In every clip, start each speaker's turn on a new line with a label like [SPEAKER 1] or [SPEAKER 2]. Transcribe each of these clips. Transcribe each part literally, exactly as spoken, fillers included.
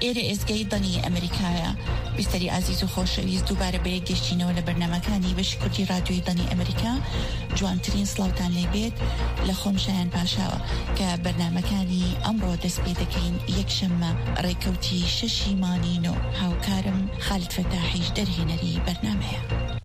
[SPEAKER 1] ئێرە ئێزگەی دڵی ئەمریکایە. بیستەری عزیز و خۆشەویست دووبارە بە یەکگەشتینەوە لە بەرنامەکانی بەشی کوردی رادیۆی دڵی ئەمریکا. جوانترین سڵاوتان لێبێت لە خۆم شایان پاشاوە کە بەرنامەکانی ئەمڕۆ دەست پێ دەکەین یەکشەممە ڕێکەوتی شەشی مانگی نۆ. هاوکارم خالد فەتاحیش دەرهێنەری بەرنامەیە.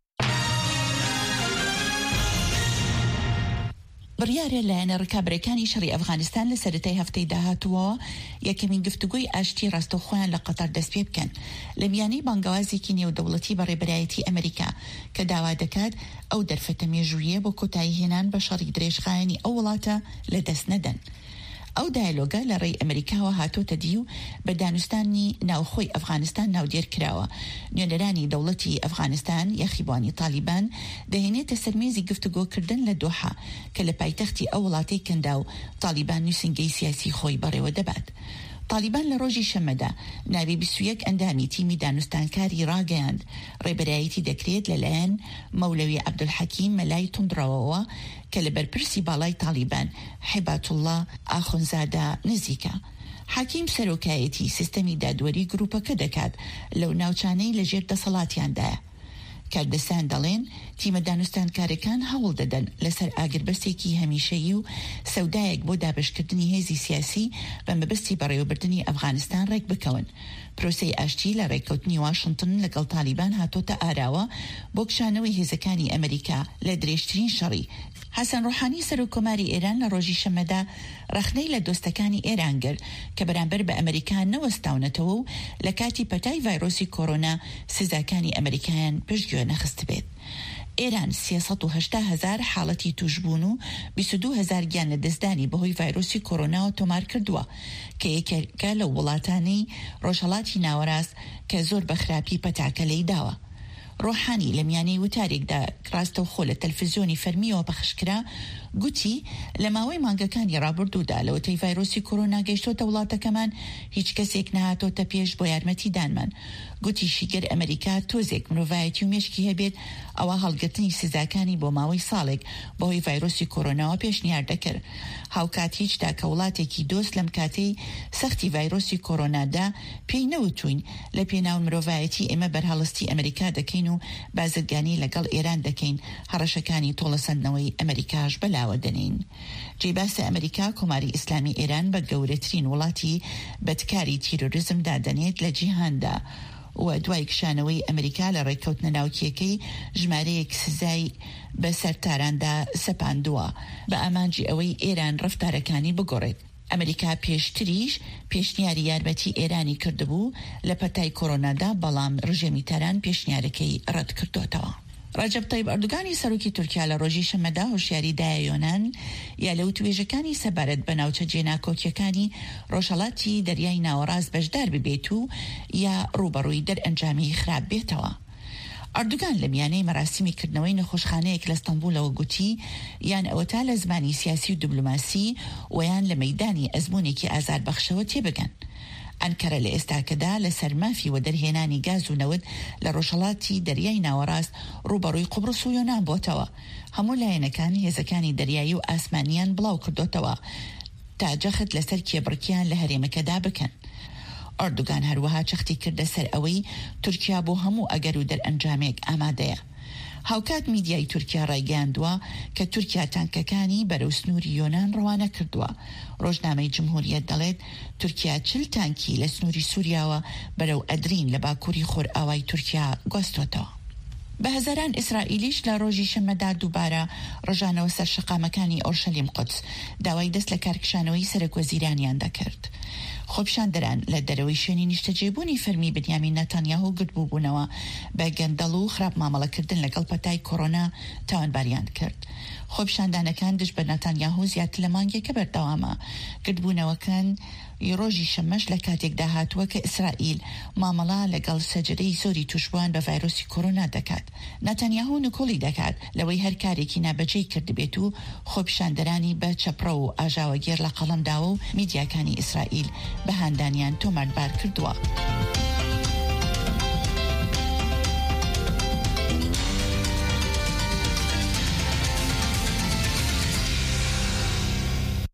[SPEAKER 1] بڕیارە لایەنە ڕکابەرەکانی شەڕی ئەفغانستان لە سەرەتای هەفتەی داهاتووە یەکەمین گفتوگۆی ئاشتی ڕاستەوخۆیان لە قەتەر دەست پێ بکەن لە میانەی بانگەوازێکی نێودەوڵەتی بەڕێبەرایەتی ئەمریکا کە داوا دەکات ئەو دەرفەتە مێژوویە بۆ کۆتایی هێنان بە شەڕی درێژخایەنی ئەو وڵاتە لە دەست نەدەن. ئەو دایلۆگە لە ڕێی ئەمریکاوە هاتۆتە دی و بە دانوستانی ناوخۆی ئەفغانستان ناودێر کراوە. نوێنەرانی دەوڵەتی ئەفغانستان یەخیبوانی تالیبان دەهێنێتە سەرمێزی گفتوگۆکردن لە دۆحا کە لە پایتەختی ئەو وڵاتی کەندا و تالیبان نووسنگەی سیاسی خۆی بەڕێوە دەبات. تالیبان لە ڕۆژی شەمەدا ناوی بیست و یەک ئەندامی تیمی دانوستانکاری ڕاگەیاند ڕێبەرایەتی دەکرێت لەلایەن مەولەوی عەبدولحەکیم مەلای توندڕەوەوە کە لە بەرپرسی باڵای تالیبان حیباتوڵڵا ئاخونزادە نزیکە. حەکیم سەرۆکایەتی سیستەمی دادوەری گروپەکە دەکات لەو ناوچانەی لەژێر دەسەڵاتیاندایە. کاردەسان دەڵێن تیمە دانوستانکارەکان هەوڵ دەدەن لەسەر ئاگربەستێکی هەمیشەیی و سەودایەک بۆ دابشکردنی هێزی سیاسی بە مەبەستی بەڕێوەبردنی ئەفغانستان ڕێک بکەون. پرۆسەی ئاشتی لە ڕێککەوتنی واشنگتن لەگەڵ تالیبان هاتۆتە ئاراوە بۆ کشانەوەی هێزەکانی ئەمریکا لە درێژترین شەڕی. حەسەن ڕۆحانی سەرۆکۆماری ئێران لە ڕۆژی شەمەدا ڕەخنەی لە دۆستەکانی ئێران کرد کە بەرامبەر بە ئەمریکا نەوەستاونەتەوە و لە کاتی پەتای ڤایرۆسی کۆرۆنا سزاکانی ئەمریکایان پشتگوێ نەخست بێت. ئێران سێسەد و هەشتا هەزار حاڵەتی توشبوون و بیست و دوو هەزار گیان لە دەستدانی بەهۆی ڤایرۆسی کۆرۆناوە تۆمار کردووە کە یەکێکە لە وڵاتانی ڕۆژهەڵاتی ناوەڕاست کە زۆر بە خراپی پەتاکە لێی داوە. ڕۆحانی لە میانەی وتارێکدا ڕاستەوخۆ لە تەلڤیزیۆنی فەرمیەوە پەخشکرا گوتی لە ماوەی مانگەکانی ڕابردوودا لەوەتەی ڤایرۆسی کۆرۆنا گەیشتۆتە وڵاتەکەمان هیچ کەسێک نەهاتۆتە پێش بۆ یارمەتی دانمان. گوتی شیگەر ئەمریکا تۆزێک مرۆڤایەتی و مێشکی هەبێت ئەوە هەڵگرتنی سزاکانی بۆ ماوەی ساڵێک بەهۆی ڤایرۆسی کۆرۆناوە پێشنیار دەکرد. هاوکات هیچدا کە وڵاتێکی دۆست لەم کاتەی سەختی ڤایرۆسی کۆرۆنادا پێی نەوتوین لە پێناو مرۆڤایەتی ئێمە بەرهەڵستی ئەمریکا دەکەین و بازرگانی لەگەڵ ئێران دەکەین هەڕەشەکانی تۆڵەسەندنەوەی ئەمریکاش بەلاوە دەنین. جێباسە ئەمریکا کۆماری ئیسلامی ئێران بە گەورەترین وڵاتی بەدکاری تیرۆریزم دادەنێت لە جیهاندا و دوای کشانەوەی ئەمریکا لە ڕێککەوتنە ناوکیەکەی ژمارەیەک سزای بەسەر تاراندا سەپاندووە بە ئامانجی ئەوەی ئێران ڕەفتارەکانی بگۆڕێت. ئەمریکا پێشتریش پێشنیاری یارمەتی ئێرانی کردبوو لە پەتای کۆرۆنادا، بەڵام ڕژێمی تەران پێشنیارەکەی ڕەت کردوتەوە. ڕەجەب تەیب ئەردوگانی سەرۆکی تورکیا لە ڕۆژی شەمەدا هۆشیاری دایە یۆنان یا لە وتوێژەکانی سەبارەت بە ناوچە جێناکۆکیەکانی ڕۆژهەڵاتی دەریای ناوەڕاست بەشدار ببێت و یا ڕوبەڕووی دەرئەنجامی خراپ بێتەوە. ئەردوگان لە میانەی مەراسیمی کردنەوەی نەخۆشخانەیەک لە ستەمبولەوە گوتی یان ئەوە تا لە زمانی سیاسی و دیبلۆماسی و یان لە مەیدانی ئەزمونێکی ئازاربەخشەوە تێبگەن. ئەنکەرە لە ئێستاکەدا لە سەرمافی و دەرهێنانی گاز و نەوت لە ڕۆژهەڵاتی دەریای ناوەڕاست ڕوبەڕووی قوبرس و یۆنان بۆتەوە. هەموو لایەنەکان هێزەکانی دەریایی و ئاسمانیان بڵاو کردوتەوە تا جەخت لەسەر کێبڕکیان لە هەرێمەکەدا بکەن. ئەردوگان هەروەها چەختی کردە سەر ئەوەی تورکیا بۆ هەموو ئەگەر و دەرئەنجامێک ئامادەیە. هاوکات میدیای تورکیا ڕایگەیاندووە کە تورکیا تانکەکانی بەرەو سنووری یۆنان ڕەوانە کردووە. ڕۆژنامەی جمهوریەت دەڵێت تورکیا چل تانکی لە سنووری سووریاوە بەرەو ئەدرین لە باکووری خۆرئاوای تورکیا گواستوتەوە. بە هەزاران ئیسرائیلیش لە ڕۆژی شەمەدا دووبارە ڕژانەوە سەر شەقامەکانی ئۆرشەلیم قودس داوای دەست لە کارکشانەوەی سەرۆکوەزیرانیان دەکرد. خۆپیشاندەران لە دەرەوەی شوێنی نیشتەجێبوونی فەرمی بنیامین نەتانیاهو گرتبوو بوونەوە بە گەندەڵ و خراپ مامەڵەکردن لەگەڵ پەتای کۆرۆنا تاوانباریان کرد. خۆپیشاندانەکان دژ بە نەتانیاهو زیاتر لە مانگێکە بەردەوامە. گرتبوونەوەکان ڕۆژی شەمەش لە کاتێکدا هاتووە کە ئیسرائیل مامەڵا لەگەڵ سەجرەی زۆری توشبوان بە ڤایرۆسی کۆرۆنا دەکات. نەتانیاهو نکۆڵی دەکات لەوەی هەر کارێکی نابەجێی کردبێت و خۆپیشاندەرانی بە چەپڕە و ئاژاوەگێر لە قەڵەمداوە و میدیاکانی ئیسرائیل بە هاندانیان تۆماربار کردووە.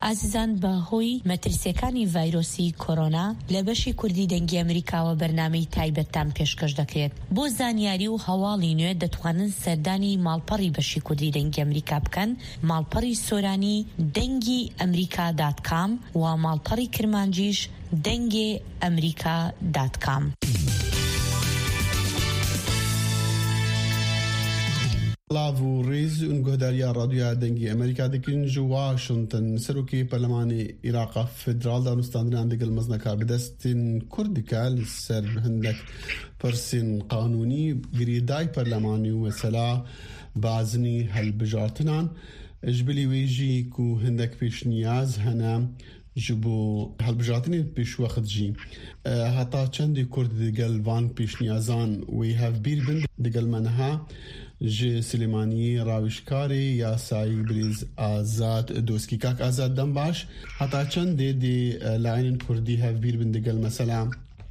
[SPEAKER 2] ئازیزان بە هۆی مەترسیەکانی ڤایرۆسی کۆرۆنا لە بەشی کوردی دەنگی ئەمریکاوە بەرنامەی تایبەتتان پێشکەش دەکرێت. بۆ زانیاری و هەواڵی نوێ دەتوانن سەردانی ماڵپەڕی بەشی کوردی دەنگی ئەمریکا بکەن، ماڵپەڕی سۆرانی دەنگی ئەمریکا دات کام و ماڵپەڕی کرمانجیش دەنگی ئەمریکا دات کام.
[SPEAKER 3] لاو ریز اون گهداریا رادیو دنگی امریکا دکین جو واشنطن سروکی پارلمانی عراق فدرال دانستاندن دگل مزنکار بدستین کردکال سر هندک پرسین قانونی گریدای پارلمانی و مثلا بازنی هل بجارتنان اجبلی ویجی کو هندک پیش نیاز هنم جبو هل بجارتنی پیش وقت جی حتی چندی کرد دگل وان پیش نیازان وی هف بیر بند دگل منها جه سلیمانی راوشکاری یا سایی بریز آزاد دوسکی کاک آزاد دم باش حتی چند دی دی لاین کردی هف بیر بندگل مثلا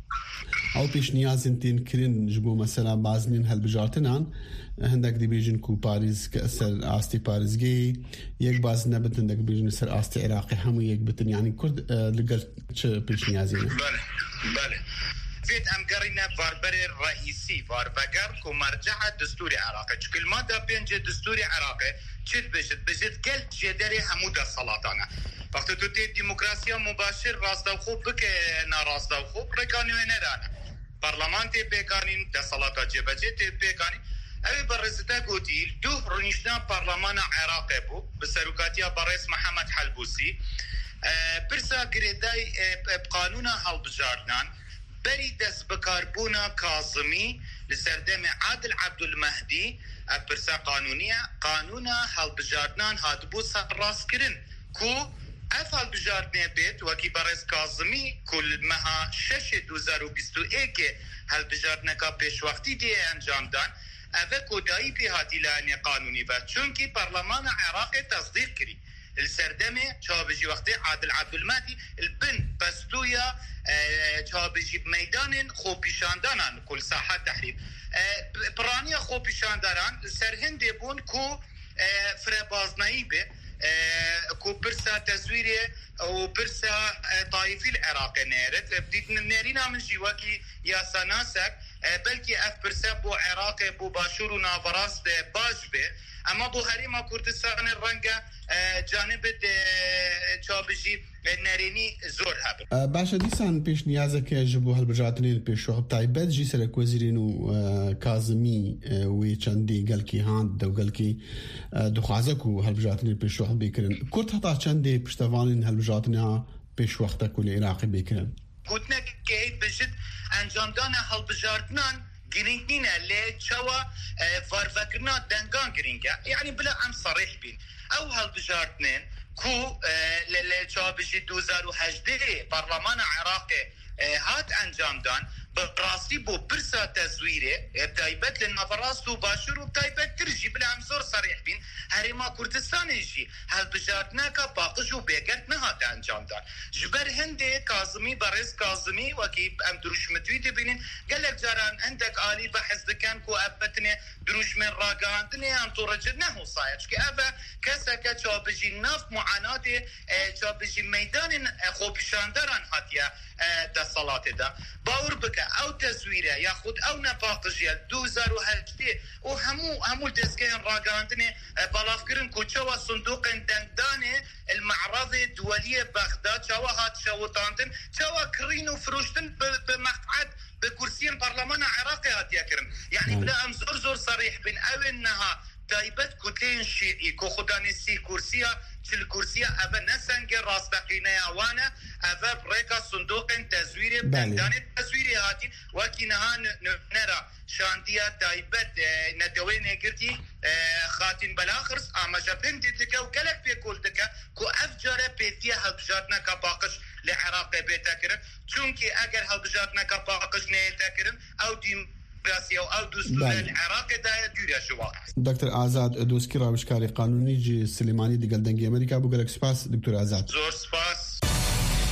[SPEAKER 3] او پیش نیازن تین کرین جبو مثلا بازنین هل بجارتنان هندک دی بیجن کو پاریز که سر آستی پاریزگی یک باز نبت هندک بیجن سر آستی عراقی همو یک بتن یعنی کرد لگل چه پیش نیازینه؟
[SPEAKER 4] بله بله فيت ام قرينا باربري الرئيسي باربقر كمرجع دستوري عراقي شكل ماده بينج دستوري عراقي تشد بجد بجد كل جدري همود السلاطانه وقت توتي ديمقراطيه مباشر راستا خوب بك نا راستا خوب ركاني وينرانا برلمانتي بيكانين دسلاطه جبجتي بيكاني اوي برزتا قوتي دو رنيشنا برلمان عراقي بو بسروكاتيا برئيس محمد حلبوسي برسا قريداي بقانون هالبجارنان بری دست بکاربونا کاظمی لسردم عادل عبدالمهدی پرسا قانونیه قانونا هلبجاردنان هادبو سر راست کرن کو اف هلبجاردنه بیت وکی برز کاظمی کل مها شش دوزار و بیست و ایک هلبجاردنه که پیش وقتی دیه انجام دان اوه کودایی بی هاتی لعنی قانونی با چونکی پارلمان عراق تصدیق کری السردمه چابجی وقتی عادل عبدالمهدی البن بستویا چابجی میدان خوبیشاندانان کل ساحه تحریر پرانی خوبیشانداران سرهند بون کو فربازنایی به کو برسا تزویری و برسا طایفی العراق نيرت بديت نيرينا من جواكي يا سناسك بلكي اف برسا بو عراق بو باشور و نافراس باش به اما بو هريما كردستان الرنگا جانب چابجی نرینی زور هبر
[SPEAKER 3] باشا دیسان پیش نیازه که جبو هالبجاتنین پیش وقت تایبت جی سرک وزیرین و کازمی وی چندی گلکی هاند دو گلکی دخوازه کو هالبجاتنین پیش وقت بیکرن کرد حتا چندی پشتوانین هالبجاتنین پیش وقت کل عراقی بیکرن
[SPEAKER 4] گوتنه که بجد انجام دانه هالبجاتنان گرینگینه لی چوا فارفکرنا دنگان گرینگه یعنی بلا ام صریح بین او هالبجارتنين كو للشابجي دوزار وحجده برلمان عراقي هات انجام دان براسي بو برسا تزويره بتايبت للنفراس وباشر وبتايبت ترجي بلا عمزور صريح بين هرما كردستان يجي هالبجارتنا كباقش وبيقرت نهات انجام دان جبر هندي كاظمي برز كاظمي وكيب ام دروش متويت بينين قال لك جاران عندك آلي بحث دكان كو ابتني دروش من راقان دنيا ام تورجدنا هو صاير شكي ابا كسكا شابجي ناف معاناتي شابجي ميدان خوبشاندران هاتيا دا صلاة دا باور بك او تزويره ياخد او نفاقجيه دوزار وهجدي وهمو همو دزكين راقاندني بلافكرن كوچوا صندوق دنداني المعرض الدولية بغداد شوا هات شوطاندن شوا كرين وفروشتن بمقعد بكرسيين برلمان عراقي هات يكرن يعني بلا ام زور زور صريح بين او انها تايبت كتلين شيعي كو خدانيسي كرسية تل كرسية أبا نسنج راستقينا وانا أبا بريكا صندوق تزويري بندان تزويري هاتين وكينها نرى شاندية تايبت ندوين نقرتي خاتين بالاخرس اما جابين ديتك وكلك بيقول دكا كو افجار بيتيا هالبجارتنا كباقش لعراق بيتاكرن چونكي اگر هالبجارتنا كباقش نيتاكرن او ديم او دستور العراق دا دوريا شوا
[SPEAKER 3] دكتور آزاد دوسكي راوشكاري قانوني جي سليماني دقل دنگي امريكا بوغلق سپاس دكتور آزاد
[SPEAKER 4] زور سپاس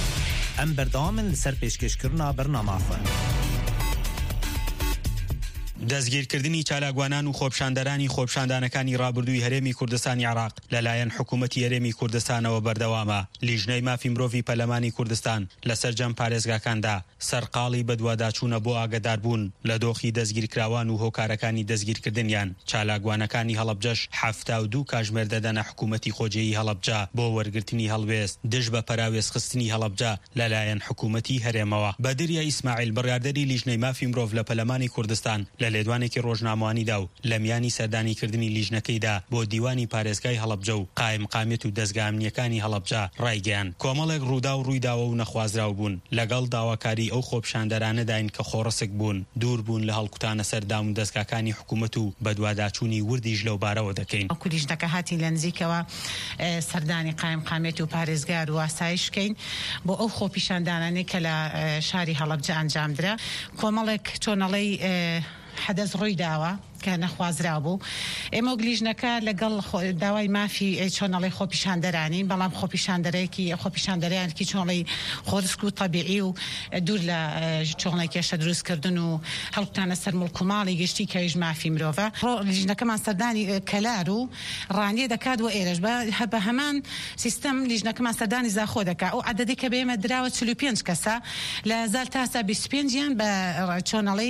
[SPEAKER 5] ام بردامن لسر پیشکش کرنا برنامه خواه دەستگیرکردنی چالاکوانان و خۆپیشاندەرانی خۆپیشاندانەکانی ڕابردووی هەرێمی کوردستانی عێراق لەلایەن حکوومەتی هەرێمی کوردستانەوە بەردەوامە. لیژنەی مافی مرۆڤی پەرلەمانی کوردستان لەسەر جەم پارێزگاکاندا سەرقاڵی بەدواداچوونە بۆ ئاگاداربوون لە دۆخی دەستگیرکراوان و هۆکارەکانی دەستگیرکردنیان. چالاکوانەکانی هەڵەبجەش هەفتە و دوو کاتژمێر دەدەنە حکوومەتی خۆجێیی هەڵەبجە بۆ وەرگرتنی هەڵوێست دژ بە پەراوێزخستنی هەڵەبجە لەلایەن حکوومەتی هەرێمەوە. بەدریە ئیسماعیل بڕیاردەری لیژنەی مافی مرۆڤ لە پەرلەمانی کوردستان لە لێدوانێکی ڕۆژنامەوانیدا و لە میانی سەردانیکردنی لیژنەکەیدا بۆ دیوانی پارێزگای هەڵەبجە و قایمقامێت و دەستگا ئەمنیەکانی هەڵەبجە ڕایگەیاند. کۆمەڵێک ڕوودا و ڕوویداوە و نەخوازراو بوون لەگەڵ داواکاری ئەو خۆپیشاندەرانەداین کە خۆڕسک بوون دوور بوون لە هەڵکوتانە سەردام و دەستگاکانی حکوومەت و بەدواداچوونی وردیش لەو بارەوە دەکەین.
[SPEAKER 6] ئەو لیژنەکە هاتی لە نزیکەوە سەردانی قایمقامێت و پارێزگار و ئاسایشکەین بۆ ئەو خۆپیشاندانانەی کە لە شاری هەڵەبجە ئەنجامدرا. کۆمەڵێک چۆنەڵەی حەدەث ڕووی داوە کە نەخوازرا بوو. ئێمە لیژنەکە لەگەڵ داوای مافی چۆنەڵی خۆپیشاندەرانی بەڵام خۆپیشاندەرێکی خۆپیشاندەرەیەکی چۆنڵی خۆرسک و طبیعی و دوور لە چۆنڵی کێشە دروستکردن و هەڵکوتانە سەر مڵک و ماڵی گشتی کەویش مافی مرۆڤە. لیژنەکەمان سەردانی کەلار و ڕانیە دەکات و ئێرەش بە هەمان سیستەم لیژنەکەمان سەردانی زاخۆ دەکات. ئەو عەدەدی کە بێمە دراوە چل و پێنج کەسە لە زال تاسا بیست و پێنجیان بە چۆنەڵی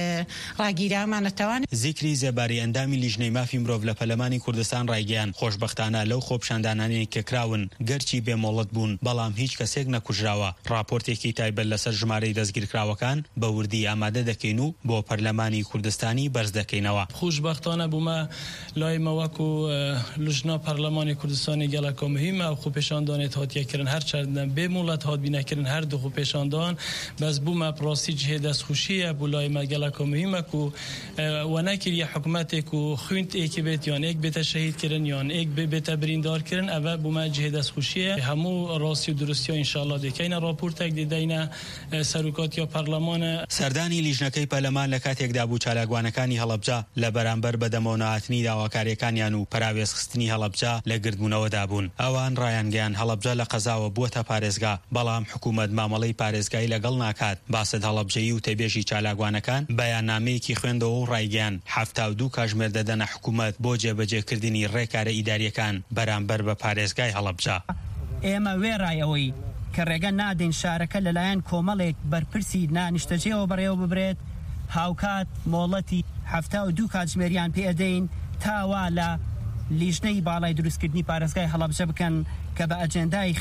[SPEAKER 6] ڕاگیرامانەتەوان.
[SPEAKER 5] زیکری زێباری ئەندامی لیژنەی مافی مرۆڤ لە پەرلەمانی کوردستان ڕایگەیاند خۆشبەختانە لەو خۆپیشاندانانەی کە کراون گەرچی بێمۆڵەت بوون بەڵام هیچ کەسێک نەکوژراوە. راپۆرتێکی تایبەت لەسەر ژمارەی دەستگیرکراوەکان بە وردی ئامادە دەکەین و بۆ پەرلەمانی کوردستانی بەرز دەکەینەوە.
[SPEAKER 7] خۆشبەختانە بوومە لایمە وەکو لژنا پەرلەمانی کوردستانی گەلەکە مهمە و خۆپیشاندانێت هاتیەکردن هەر چەندە بێمۆڵەت هاتبینەکردن هەردوو خۆپیشاندان بەس بوومە پڕاستی جهێ دەستخوشیە بوو لایمە گەلەکە مهمە و وەنەکردە حکوومەتێک و خوێنتێکی بێت یان ئێک بێتە شەهیدکردن یان ئێک بێتە بریندارکردن ئەوە بوومە جهێ دەستخوشیە هەموو ڕاستی و دروستیە ئینشاءالله دەکەینە راپۆرتێک دەدەینە سەرۆکاتی پەرلەمانە.
[SPEAKER 5] سەردانی لیژنەکەی پەرلەمان لە کاتێکدا بوو چالاکوانەکانی هەڵەبجە لە بەرامبەر بەدەمەوەنەهاتنی داواکاریەکانیان و پەراوێزخستنی هەڵەبجە لە گردبوونەوەدا بوون. ئەوان ڕایانگەیان هەڵەبجە لە قەزاوە بووەتە پارێزگا بەڵام حکوومەت مامەڵەی پارێزگای لەگەڵ ناکات. باسط هەڵەبجەیی و تێبێژی چالاکوانەکان بەیاننامەیەکی خوێندەوە و ڕایگەیان هەفتە و دوو کاتژمێر دەدەنە حکوومەت بۆ جێبەجێکردنی ڕێکارە ئیداریەکان بەرامبەر بە پارێزگای هەڵەبجە.
[SPEAKER 8] ئێمە وێڕایەوەی کە ڕێگە نادەین شارەکە لەلایەن کۆمەڵێک بەرپرسی نانیشتەجێەوە بەڕێوە ببرێت هاوکات مۆڵەتی هەفتە و دوو کاتژمێریان پێدەین تاوا لە لیژنەی باڵای دروستکردنی پارێزگای هەڵەبجە بکەن کە بە ئەجێندای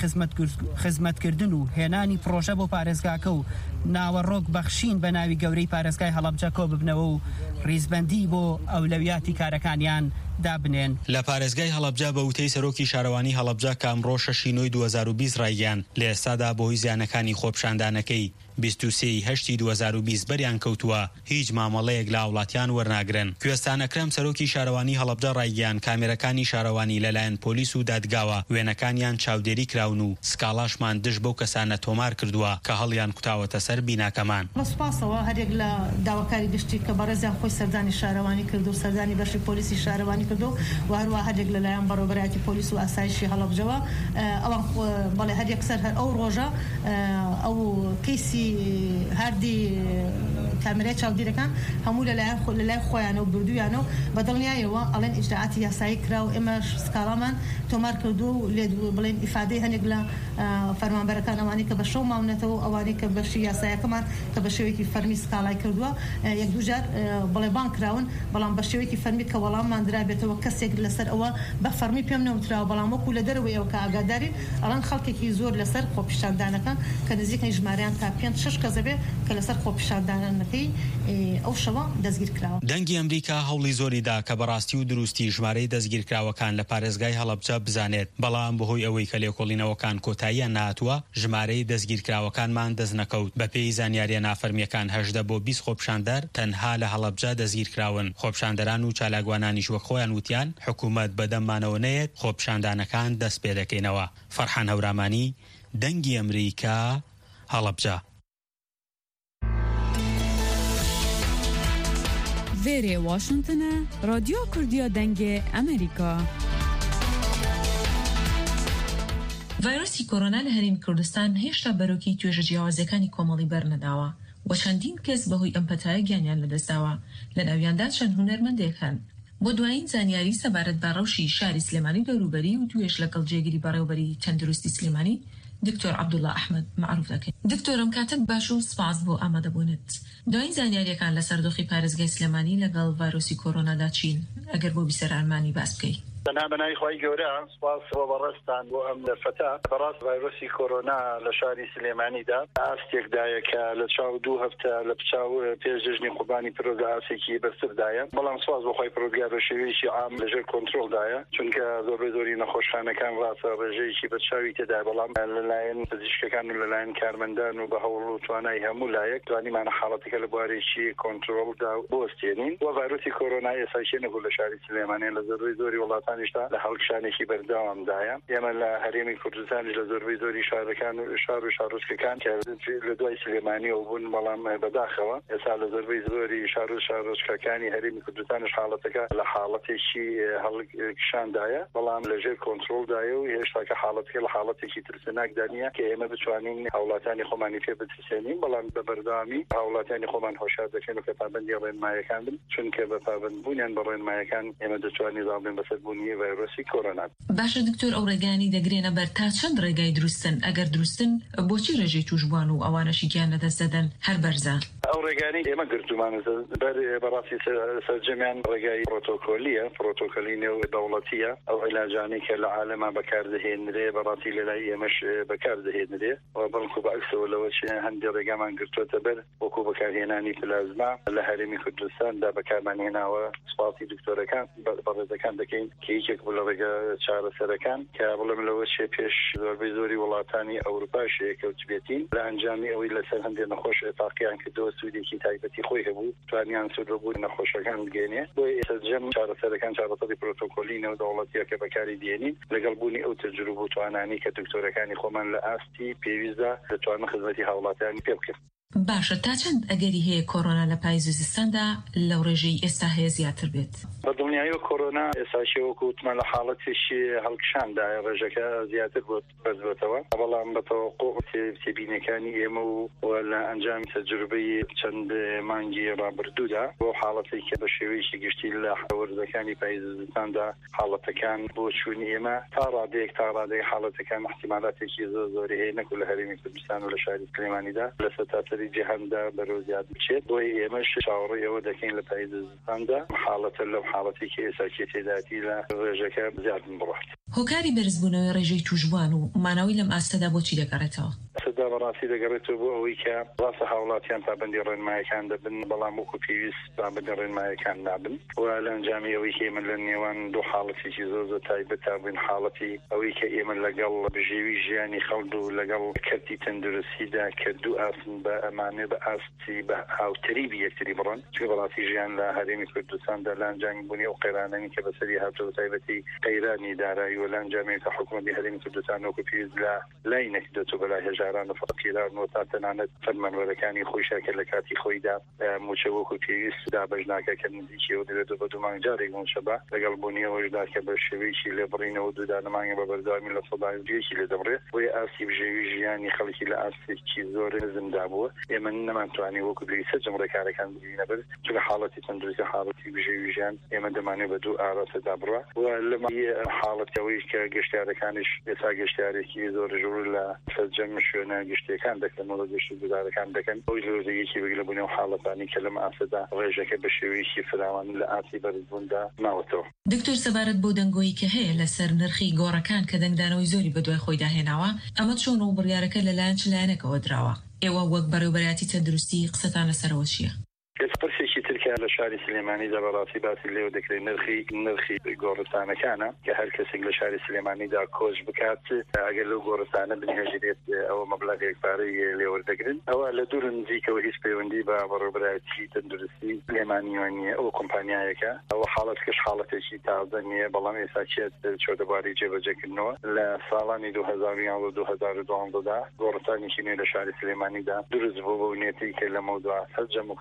[SPEAKER 8] خزمەتکردن و هێنانی پرۆژە بۆ پارێزگاکە و ناوەڕۆک بەخشین بە ناوی گەورەی پارێزگای هەڵەبجە کۆ ببنەوە و ڕیزبەندی بۆ ئەولەویاتی کارەکانیان دابنێن.
[SPEAKER 5] لە پارێزگای هەڵەبجە بە وتەی سەرۆکی شارەوانی هەڵەبجە کامڕۆ شەشی نۆی دوو هەزار و بیست ڕایگەیاند لە ئێستادا بۆ هۆی زیانەکانی خۆپیشاندانەکەی بیست و سێ هەشتی دوو هەزار و بیست بەریان کەوتووە هیچ مامەڵەیەک لە وڵاتیان وەرناگرن. کوێستان ئەکرەم سەرۆکی شارەوانی هەڵەبجە ڕایگەیاند کامێرەکانی شارەوانی لەلایەن پۆلیس و دادگاوە وێنەکانیان چاودێری کراون و سکاڵاشمان دژ بەو کەسانە تۆمار کردووە کە هەڵیان کوتاوەتە سەر بیناکەمان.
[SPEAKER 9] سوپاسەوە هەرێک لە داواکاری گشتی کە بەڕێزیان خۆی سەردانی شارەوانی کردو و سەردانی بەشی پۆلیسی شارەوانی کردو و هەروە هەرێک لەلایەن بەڕێوەبەرایەتی پۆلیس و ئاسایشی هەڵەبجەوە ئەوان بەڵێ هەرێک سەر هەر ئەو ڕۆژە ئەو کەیسی هەردی کامێرای چاودێریەکان هەموو لەلای خۆیانە و بردوویانە و بەدڵنیایەوە ئەڵێن ئیجراعاتی یاسایی کراو ئێمە سکاڵامان تۆمار کردو و لێ بڵێن ئیفادەی هەنێک لە فەرمانبەرەکان ئەوانەی کە بە شەو ماونەتەوە ئەوانەی کە بەشی یاسایەکەمان کە بە شێوەیەکی فەرمی سکاڵای کردووە یەک دوو جار بەڵێبان کراون بەڵام بە شێوەیەکی فەرمی کە وەڵاممان درابێتەوە کەسێک لەسەر ئەوە بە فەرمی پێم نەوتراوە بەڵام وەکو لە دەرەوەی ئەوە کە ئاگاداری ئەڵەن خەڵکێکی زۆر لەسەر خۆپیشاندانەکان کە نزیکەی ژمارەیان تا پێنج شەش کەسە بێ کە لەسەر خۆپیشاندانەکەی ئەو شەوە دەستگیر کراوە.
[SPEAKER 5] دەنگی ئەمریکا هەوڵی زۆری دا کە بەڕاستی و دروستی ژمارەی دەستگیرکراوەکان لە پارێزگای هەڵەبجە بزانێت بەڵام بەهۆی ئەوەی کە لێکۆڵینەوەکان کۆتاییان نهاتووە ژمارەی دەستگیرکراوەکانمان دەست نەکەوت. بەپێی زانیاریە نافەرمیەکان هەژدە بۆ بیست خۆپیشاندەر تەنها لە هەڵەبجە دەستگیرکراون. خۆپیشاندەران و چالاکوانانیش وەک خۆیان وتیان حکوومەت بەدەممانەوە نەیەت خۆپیشاندانەکان دەست پێ دەکەینەوە. فەرحان هەورامانی دەنگی ئەمریکا هەڵەبجە.
[SPEAKER 10] وێرێ واشنگتنە رادیۆ کوردیا دەنگێ ئەمریکا.
[SPEAKER 11] ڤایرۆسی کۆرۆنا لە هەرێمی کوردستان هێشتا بەرۆکی توێژە جیاوازیەکانی کۆمەڵی بەرنەداوە و چەندین کەس بەهۆی ئەم پەتایە گیانیان لەدەستداوە لە ناویاندا چەند هونەرمەندێک هەن. بۆ دوایین زانیاری سەبارەت بە ڕەوشی شاری سلێمانی دەوروبەری و توێش لەگەڵ جێگیری بەڕێوەبەری تەندروستی سلێمانی دکتۆر عەبدوڵڵا ئەحمەد معروف دەکەین. دکتۆرم کاتت باش و سپاس بۆ ئامادەبوونت. دوایین زانیاریەکان لەسەر دۆخی پارێزگای سلێمانی لەگەڵ ڤایرۆسی کۆرۆنادا چین؟ ئەگەر بۆ بیسەرانمانی باس بکەیت.
[SPEAKER 12] بنا بنای خواهی گەورە سپاس بۆ بەڕێستان بۆ ئەم دەرفەتە. بەڕاست ڤایرۆسی کۆرۆنا لە شاری سلێمانیدا ئاستێکدایە کە لە چاو دوو هەفتە لە پچاو پێشجژنی قوربانی پرۆگە ئاسێکی بەرزتردایە. بەڵام سپاس بۆ خۆی پرۆگە بە شێوەیەکی عام لەژێر کۆنترۆلدایە، چونکە زۆربەی زۆری نەخۆشخانەکان ڕاستە ڕێژەیەکی بەرچاوی تێدا، بەڵام لەلایەن پزیشکەکان و لەلایەن کارمەندان و بە هەوڵ و توانای هەموو لایەک توانیمانە حاڵەتەکە لە بوارێکی کۆنترۆلدا بوەستێنین. و ڤایرۆسی کۆرۆنا ئێستاشی نەبوو لە شاری سلێمانی، لە زۆربەی زۆری وڵاتانیشدا لە هەڵکشانێکی بەردەوامدایە. ئێمە لە هەرێمی کوردستانی لە زۆربەی زۆری شارەکان و شار و شارۆچکەکان کە لە دوای سلێمانیەوە بوون بەڵام بەداخەوە ئێستا لە زۆربەی زۆری شار و شارۆچکەکانی هەرێمی کوردستانیش حاڵەتەکە لە حاڵەتێکی هەڵکشاندایە، بەڵام لەژێر کۆنترۆلدایە و هێشتا کە حاڵەتەکە لە حاڵەتێکی ترسناکدا نیە کە ئێمە بتوانین هاوڵاتانی خۆمانی پێ بترسێنین، بەڵام بە بەردەوامی هاوڵاتانی خۆمان هۆشیار دەکەین و کە پابەندی ڕێنمایەکان بن، چونکە بە پابەندبوونیان بە ڕێنمایەکان ئێمە دەتوانین ڕابێن بەسەربوونی ڤایرۆسی کۆرۆنا.
[SPEAKER 11] باشە دکتۆر، ئەو ڕێگانی دەگرێنە بەر تا چەند ڕێگای دروستن؟ ئەگەر دروستن بۆچی ڕێژەی توشبوان و ئەوانەشی گیان لەدەست دەدەن هەر بەرزە؟
[SPEAKER 12] ئەو ڕێگانی ئێمە گرتومانە بەر بەڕاستی سەرجەمیان ڕێگای پرۆتۆکۆلیە، پرۆتۆکۆلی نێو دەوڵەتیە. ئەو عیلاجانی کە لە عالەما بەکاردەهێنرێ بەڕاستی لەلای ئێمەش بەکاردەهێنرێ و بەڵکو بەعکسەوە لەوە هەندێک ڕێگامان گرتوۆتە بەر، وەکو بەکارهێنانی پلازما لە هەرێمی کوردستاندا بەکارمانهێناوە. سپاسی دکتۆرەکان بەڕێزەکان دەکەین کە هیچێک بوو لە ڕێگە چارەسەرەکان کە بڵێم لەوە چێ پێش زۆربەی زۆری وڵاتانی ئەوروپاش یەکەوتبێتین لە ئەنجامی ئەوەی لەسەر هەندێک نەخۆش تاقییان کردەوە سوودێکی تایبەتی خۆی هەبوو، توانیان سوودبوو نەخۆشەکان بگەێنێ. بۆی ئێستا جەم چارەسەرەکان چارەسەری پرۆتۆکۆلی نێو دەوڵەتیە کە بەکاری دێنین لەگەڵ بوونی ئەو تەجروبە و توانانی کە دکتۆرەکانی خۆمان لە ئاستی پێویستە دەتوانن خزمەتی هاوڵاتیانی پێ بکەن.
[SPEAKER 11] باشە، تا چەند ئەگەری هەیە کۆرۆنا لە پاییزستاندا لەو ڕێژەی ئێستا هەیە زیاتر بێت؟
[SPEAKER 12] بە دڵنیایی کۆرۆنا ئێستاشی وەکو وتمان لە حاڵەتێکی هەڵکشاندایە ڕێژەکە زیاتر بۆ بەرزبێتەوە، بەڵام بەتەوەقع تێبینەکانی ئێمە و لە ئەنجامی تەجروبەی چەند مانگی ڕابردوودا بۆ حاڵەتی کە بە شێوەیەکی گشتی لە وەرزەکانی پاییزستاندا حاڵەتەکان بۆ چوونی ئێمە تا ڕادەیەک تا ڕادەیەک حاڵەتەکان احتیمالاتێکی زۆر زۆری هەیە، نەکو لە هەرێمی کوردستان و لە شاری سلێمانیدا لە سەتاتر جیهاندا بەرەو زیاد بچێت. بۆی ئێمەش چاوەڕێی ئەوە دەکەین لە پاییزستاندا حاڵەتە لەو حاڵەتی کە ئێستا تێداتی لە ڕێژەکە زیاد بڕات.
[SPEAKER 11] هۆکاری بەرزبوونەوەی ڕێژەی توشبوان و ماناوی لەم ئاستەدا بۆچی دەگەڕێتەوە؟
[SPEAKER 12] سەدا بەڕاستی دەگەڕێتەوە بۆ ئەوەی کە ڕاستە هاوڵاتیان پابەندی ڕێنمایەکان دەبن، بەڵام وەکو پێویست پابەندی ڕێنمایەکان نابن. و لە ئەنجامی ئەوەی کە ئێمە لە نێوان دوو حاڵەتێکی زۆر زۆر تایبەت بووین، حاڵەتی ئەوەی کە ئێمە لەگەڵ بژێوی ژیانی خەڵک و لەگەڵ کەرتی تەندروستیدا کردو ئاسن بە ئەمانێ بە ئاستی بە هاوتەری یەکتری بڕۆن، چکە بەڕاستی ژیان لە هەرێمی کوردستاندا لە ئەنجامی بوونی ئەو قەیرانەی کە بەسەری هاتووە تایبەتی قەیرانی دارایی و لە ئەنجامی کە حکوومەتی هەرێمی کوردستان وەکو پێویست لە لای نەکردێتەوە بەلای هەژاران و فەقیران و تا تەنانەت فەرمانبەرەکانی خۆیشە کە لە کاتی خۆیدا موچە وەکو پێویست دابەش ناکە نزیکی و دەبێت بە دوو مانگ جارێک موچە بە لەگەڵ بوونیەوەشدا کە بە شێوەیەکی لێ بڕینەوە دوو دانەمانگە بە بەردەوامی لە سەداویەکی لێ دەبڕێت. بۆیە ئاستی بژێوی ژیانی خەڵکی لە ئاستێکی زۆر نزمدا بووە. ئێمە نەمانتوانی وەکو پێویستە جمڕێکارەکان بگرینە بەر، چونکە حاڵەتی تەندروستی حاڵەتی بژێوی ژیان ئێمە دەمانێت بە دوو ئاراستەدا بڕوە. و لەمە حاڵەتەوەی کە گەشتیارەکانیش ئێستا گەشتیارێکی زۆر ژوور لە سەرجەم شوێنە گشتیەکان دەکەن و گەشت گوزارەکان دەکەن. ئەوی لۆزەیەکی بگرە بوونی و حاڵەتانی کە لەم ئاسەدا ڕێژەکە بە شێوەیەکی فراوان لە ئاسی بەرزبووندا ماوەتەوە.
[SPEAKER 11] دکتۆر، سەبارەت بۆ دەنگۆیی کە هەیە لەسەر نرخی گۆڕەکان کە دەنگدانەوەی زۆری بەدوای خۆی داهێناوە، ئەمە چۆن و بڕیارەکە لەلایەن چ لایەنێکەوە دراوە؟ ئێوە وەک بەڕێوەبەرایەتی تەندروستی قسەتان لەسەرەوە چییە؟
[SPEAKER 12] پرسێکی ترکیە لە شاری سلێمانیدا بەڕاستی باسی لێو دەکرێت نرخی نرخی گۆڕستانەکانە کە هەر کەسێک لە شاری سلێمانیدا کۆچ بکات ئەگەر لەو گۆڕستانە بنهێژرێت ئەوە مەبلەغێک پارەی لێوەردەگرن. ئەوە لە دوور نزیکەوە هیچ پەیوەندی بە بەڕێوەبەرایەتی تەندروستی سلێمانیەوە نیە. ئەوە کۆمپانیایەکە، ئەوە حاڵەتکەش حاڵەتێکی تازە نیە، بەڵام ئێستا چێت چۆدەباری جێبەجێکردنەوە لە ساڵانی دوو هەزار و یانزە و دوو هەزار و دوانزەدا گۆڕستانێکی نوێ لە شاری سلێمانیدا دروست بوو بۆ نێتی کە لە مەوضوع سەرجەم و کەسانی کە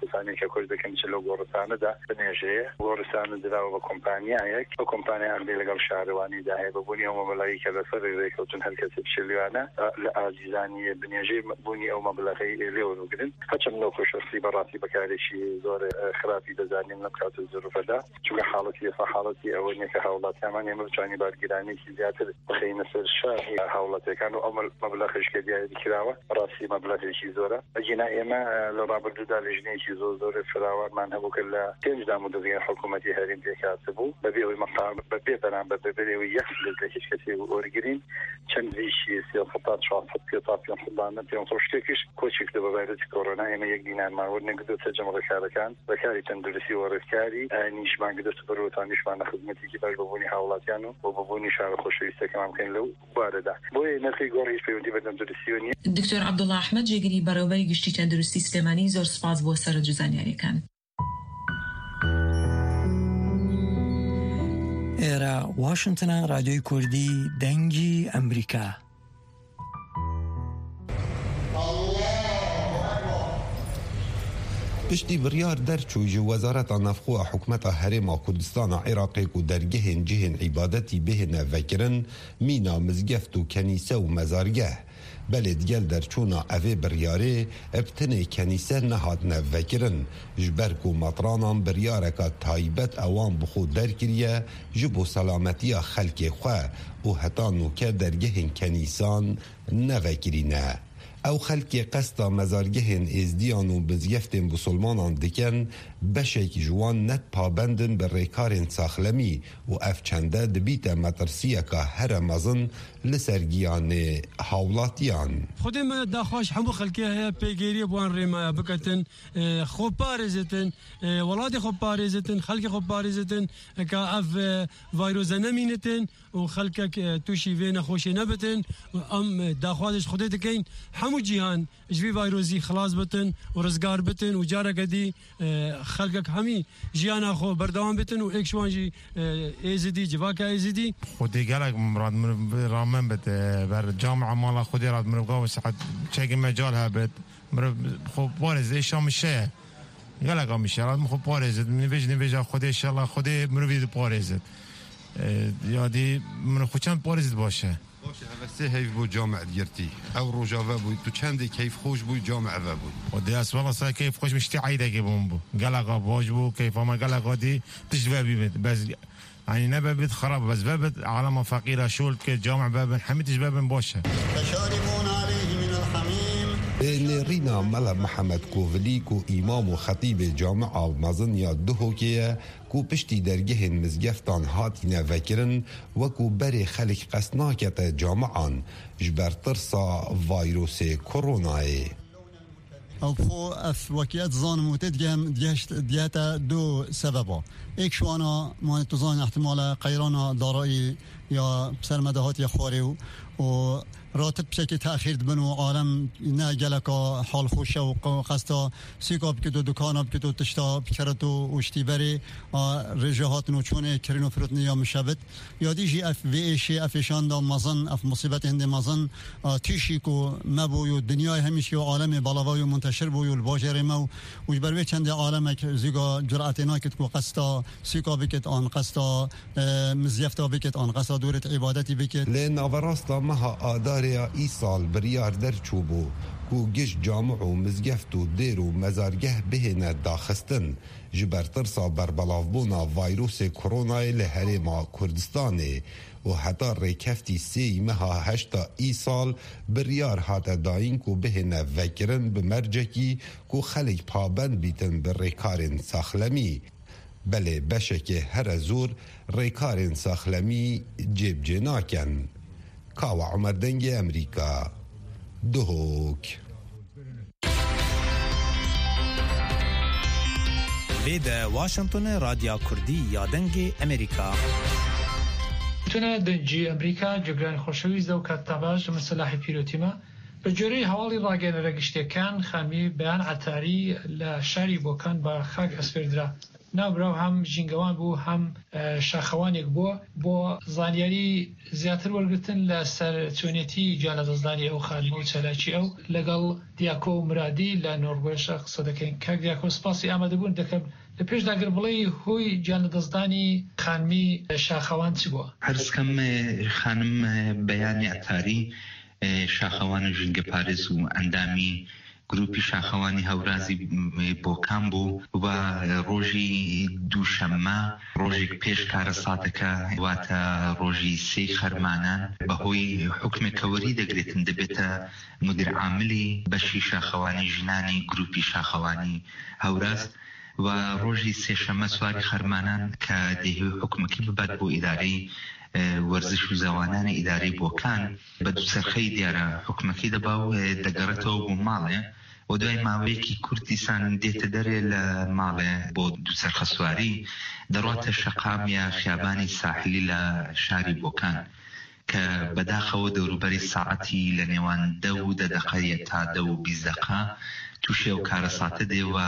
[SPEAKER 12] کۆچ دەکەن چ لەو گۆڕستانەدا بنێژەیە گۆڕستانە دراوە بە کۆمپانیایەک بە کۆمپانیا ئەمری لەگەڵ شارەوانیدا هەیە بەبوونی ئەو مەبلەغی کە لەسەر ڕێکەوتن هەر کەسێک پشیلوانە لە ئازیزانی بنێژەی بوونی ئەو مەبلەغی لێوەرگرن هەرچەند لەو خۆشەویستی بەڕاستی بەکارێکی زۆر خراپی دەزانین لەم کاتە زۆرفەدا چونکە حاڵەتی ئێستا حاڵەتی ئەوە نیە کە هاوڵاتیامان ئێمە بتوانین بارگیرانێکی زیاتر بخەینە سەر شاری هاوڵاتیەکان و ئەو مەبلەغش کە دیاری کراوە ڕاستی مەبلەغێکی زۆرە ئەجینا ئێمە لە ڕابردوودا لێژنەیەکی زۆر زۆر فراوانمان هەبوو کە لە پێنج دامودەزیان حکوومەتی هەرێم پێکهاتە بوو بەبێ ئەوەی مەقام بەبێ بەرامبەر بەبێەوەی یەک لە هیچ کەسێ وەرگرین چەند ویشی سێسەد تا چوارسەد پێ تا پێنجسەد پێنجسەد شتێکیش کۆچی کردە بە ڤایرۆسی کۆڕۆنا ئێمە یەک دینارمان وەرنەگرتووە جەمەڕێکارەکان بەکاری تەندروستی و ڕێککاری نیشمان گرتووە بەرەوەتان نیشمانە خزمەتێکی باش بەبوونی هاوڵاتیان و بۆ بەبوونی شارە خۆشەویستەکەمان بکەین لەو بارەدا بۆیە نرخی گۆڕی هیچ پەیوەندی بە تەندروستی نیە.
[SPEAKER 11] دکتۆر عەبدوڵڵا ئەحمەد جێگیری بەڕێوەبەری گشتی تەندروستی سلێمانی زۆر سپاس بۆ سەرنج زانیاریەکان.
[SPEAKER 13] ئێرە واشنتنە رادیۆی کوردی دەنگی ئەمریکا.
[SPEAKER 14] پشتی بڕیار دەرچووی ji wezareta navxwe hikûmeta Herêma Kurdistana Iraqê ku dergehên cihên îbadetî bihêne vekirin mîna mizgeft û kenîse û mezargeh. Belê digel derçûna evê biryarê ev tinê kenîse nehatine vekirin ji ber ku matranan biryareka taybet ewan bi xwe derkiriye ji bo selametiya xelkê xwe û heta nûke dergehên kenîsan nevekirîne. Ew xelkê qesta mezargehên êzdiyan û bizgeftên musulmanan dikin beşek ji wan net pabendin bi rêkarên saxlemî û ev çende dibîte metirsiyeka here mezin li ser giyanê hawlatiyan.
[SPEAKER 15] Xwedê me daxwaş hemû xelkê heye pêgêriya wan rêmaya biketin xwe parêzetin welatê xwe parêzetin xelkê xwe parêzetin ka ev vayrôze nemînitin û xelkek tûşî vê nexweşî nebitin em daxwazê ji Xwedê dikin hemû cîhan ji vî vayrozî xilas bitin û rizgar bitin û careke dî xelkek hemî jiyana xwe berdewam bitin û êk ji wan jî êzidî civaka êzidî.
[SPEAKER 16] Xwedê gelek rad miriv ramen bit ber camia mala Xwedê rad miriv gav saet çekî mecal hebit miriv xwe parêz êşa min şeye gelek min şe rad min xwe parêzit nivêj nivêja Xwedê inşallah Xwedê mirivî diparêzit yadî min xwe çend parêzit baş e.
[SPEAKER 14] باشه هەوەسێ هەیف بۆ جامع گرتی ئەو ڕۆژاوە بووی تو چەندێ کەیف خۆش بووی جامعەوە بووی
[SPEAKER 16] ودی ئەسوەڵە سا کەیف خۆش مشتی عیدێکی بووم بوو گەلەقا باش بوو کەیفەمە گەلەقا دی تشت بێ بێت بەس يعني نبى بيت خراب بس بابت عالم فقيرة شول كجامع بابن حميتش بابن بوشة
[SPEAKER 17] تشاربون عليه من الحميم.
[SPEAKER 14] نێڕینا مەلە محەممەد کۆڤلیک و ئیمام و خەتیبێ جامعا مەزنیا دوهۆکەیە کو پشتی دەرگەهێن مزگەفتان هاتینە vەkirin وەکو berê xelk qes nakete جامعان ji ber tirsa vayrosê koronayê.
[SPEAKER 17] او بخو اف وكيات زان موتد جهم ديشت دياتا دو سببا ايك شو انا ما تزان احتمال قيرانا دارائي يا سرمدهات يا خوري و راتب بشكل تأخير بنو عالم نه جلكا حال خوشه و قصدا سيقا بكتو دكانا بكتو تشتا بكرتو وشتي بري رجاهات نوچونه كرينو فرطني يا مشابت يادي جي اف في ايشي افشان دا مزن اف مصيبت هند مزن تيشيكو مبويو الدنيا هميشي و عالم بلاوايو منتشر بويو الباجر مو وجبروي چند عالمك زيقا جرأتنا كتكو قصدا سيقا بكت آن قصدا مزيفتا بكت آن قصدا دورة عبادتي بكت
[SPEAKER 14] لأن أفراستا مها آدار ای سال بریار درچوو بوو کو گشت جامع و مزگەفت و دێر و مەزارگەه بهێنە داخستن ji ber tirsa berbelavbûna vayrosê koronayê li Herêma Kurdistanê û heta rêkeftî sêyî meha heşta îsal biryar hate dayîn ku bihêne vekirin bi mercekî ku xelek pabend bîtin bi rêkarên saxlemî. Belê beşekê here zor rêkarên saxlemî cêbcê nakin. Kawa Ömer Denge Amerika Duhok
[SPEAKER 13] Vede Washington Radyo Kurdi ya Denge Amerika
[SPEAKER 18] Tuna Denge Amerika Cebran Khoshawîz da kat tabaş meselahi pilotima بە جۆرەی هەواڵی ڕاگەنەرە گشتەکان خامی بەیان عەتاری لە شاری بۆکان بە خاک ئەسپێردرا ناوبراو هەم ژینگەوان بوو هەم شاخەوانێک بووە بۆ زانیاری زیاتر وەرگتن لە سەر چۆنێتی گیانەدەستدانی ئەو خانمە و چالاکی ئەو لەگەڵ دیاکۆ و مرادی لە نۆروێژە قسە دەکەین. کاک دیاکۆ سپاسی ئامادەبوون دەکەم لە پێشداگر بڵێ هۆی گیانەدەستدانی خانمی شاخەوان چی بووە؟
[SPEAKER 19] هەرزکەم خانم بەیانی عەتاری شاخەوان ژینگە پارێز و ئەندامی گروپی شاخەوانی هەورازی بۆکان بوو و ڕۆژی دووشەممە ڕۆژێک پێش کارە ساتەکە واتە ڕۆژی سێ خەرمانان بەهۆی حکمێکەوەری دەگرێتن دەبێتە مدیر عاملی بەشی شاخەوانی ژنانی گروپی شاخەوانی هەوراز و ڕۆژی سێشەممە سواری خەرمانان کە دەهێ حکومەکەی ببات بۆ ئیدارەی وەرزش و زەوانانی ئیدارەی بۆکان بە دووسەرخەی دیارە حکومەکەی دەبا و دەگەڕێتەوە بۆ ماڵێ و دوای ماوەیەکی کوردستان دێتە دەرێ لە ماڵێ بۆ دووسەرخە سواری دەڕاتە شەقام یا خیابانی ساحلی لە شاری بۆکان کە بەداخەوە دەوروبەری ساعەتی لە نێوان دە و دە دەقەیە تا دە و بیست دەقە تووشێ و کارە ساتە دێوە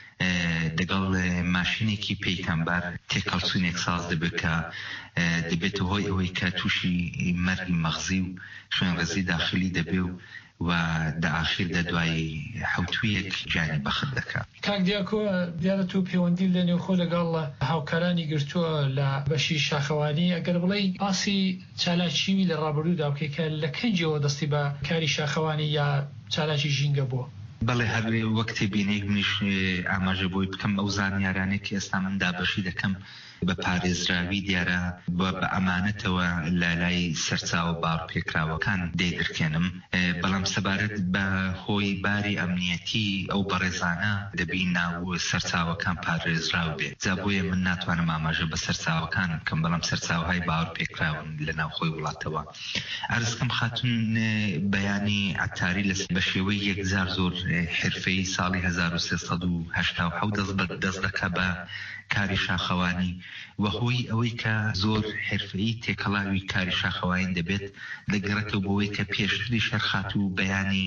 [SPEAKER 19] دەگەڵ ماشینێکی پەیکەمبەر تێکەڵچوونێک ساز دەبێت کە دەبێتە هۆی ئەوەی کە تووشی مەرگی مەغزی و شوێنڕێزی داخلی دەبێ و و داخیر دەدوای حوتویەک جانی بەخت دەکات.
[SPEAKER 18] کاک دیاکۆ دیارە تو پەیوەندی لە نێوخۆ لەگەڵ هاوکارانی گرتووە لە بەشی شاخەوانی ئەگەر بڵێ باسی چالاکیوی لە ڕابردوودا بکەی کە لە کەنجەوە دەستی بە کاری شاخەوانی یا چالاکی ژینگە بووە؟
[SPEAKER 19] بەڵێ هەروێ وەکتی بینێک منیش ئاماژە بۆی بکەم ئەو زانیارانێکی ئێستا من دابەشی دەکەم بە پارێزراوی دیارە بە ئەمانەتەوە لە لای سەرچاوە باڕپێکراوەکان دەیدرکێنم بەڵام سەبارەت بە هۆی باری ئەمنیەتی ئەو بەڕێزانە دەبی ناو سەرچاوەکان پارێزراو بێت جا بۆیە من ناتوانم ئاماژە بە سەرچاوەکان بکەم بەڵام سەرچاوهای باڕپێکراون لە ناو خۆی وڵاتەوە. ئەرزکەم خاتون بەیانی عەتاری لە بە شێوەی یەکجار زۆر حرفەی ساڵی هەزار و سێسەد و هەشتا و حەوت دەست دەکا بە کاری شاخەوانی و هۆی ئەوەی کە زۆر حرفەی تێکەڵاوی کاری شاخەوانی دەبێت دەگەڕێتەوە بۆەوەی کە پێشتری شەرخات و بەیانی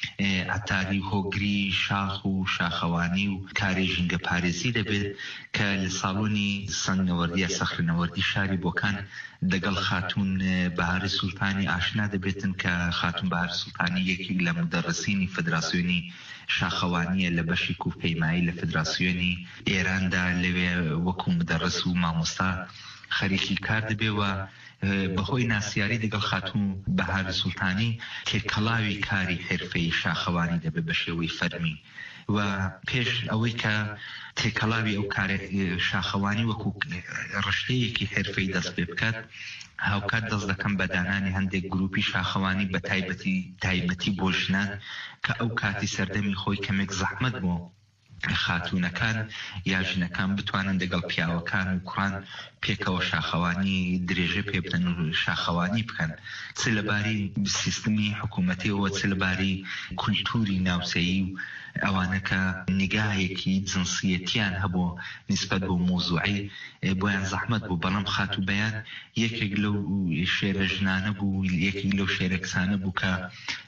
[SPEAKER 19] عەتاری هۆگری شاخ و شاخەوانی و کاری ژینگە پارێزی دەبێت کە لە ساڵۆنی سەنگنەوەردی یا سەخرەنەوەردی شاری بۆکان دەگەڵ خاتون بەهاری سوڵتانی ئاشنا دەبێتن کە خاتون بەهاری سوڵتانی یەکی لە مدەڕسینی فدراسیۆنی شاخەوانیە لە بەشی کوپەیمایی لە فدراسیۆنی ئێراندا لەوێ وەکو مدەڕس و مامۆستا خەریکی کار دەبێەوە بەهۆی ناسیاری دەگەڵ خاتون بەهاری سوڵتانی تێکەڵاوی کاری حرفەی شاخەوانی دەبێت بە شێوەی فەرمی و پێش ئەوەی کە تێکەڵاوی ئەو کارێک شاخەوانی وەکو ڕشتەیەکی حرفەی دەست پێ بکات هاوکات دەست دەکەم بە دانانی هەندێک گروپی شاخەوانی بە تایبەتی تایبەتی بۆ ژنان کە ئەو کاتی سەردەمی خۆی کەمێک زەحمەت بوو خاتونەکان یا ژنەکان بتوانن دەگەڵ پیاوەکان و کوڕان پێکەوە شاخەوانی درێژە پێ بدەن و شاخەوانی بکەن چ لەباری سیستمی حکوومەتیەوە چ لەباری کولتوری ناوچەیی و ئەوانە کە نیگایەکی جنسیەتیان هەبوو نسبەت بۆ مۆزوعی بۆیان زەحمەت بوو بەڵام خاتو بەیان یەکێک لەو شێرە ژنانە بوو یەکێک لەو شێرە کسانە بوو کە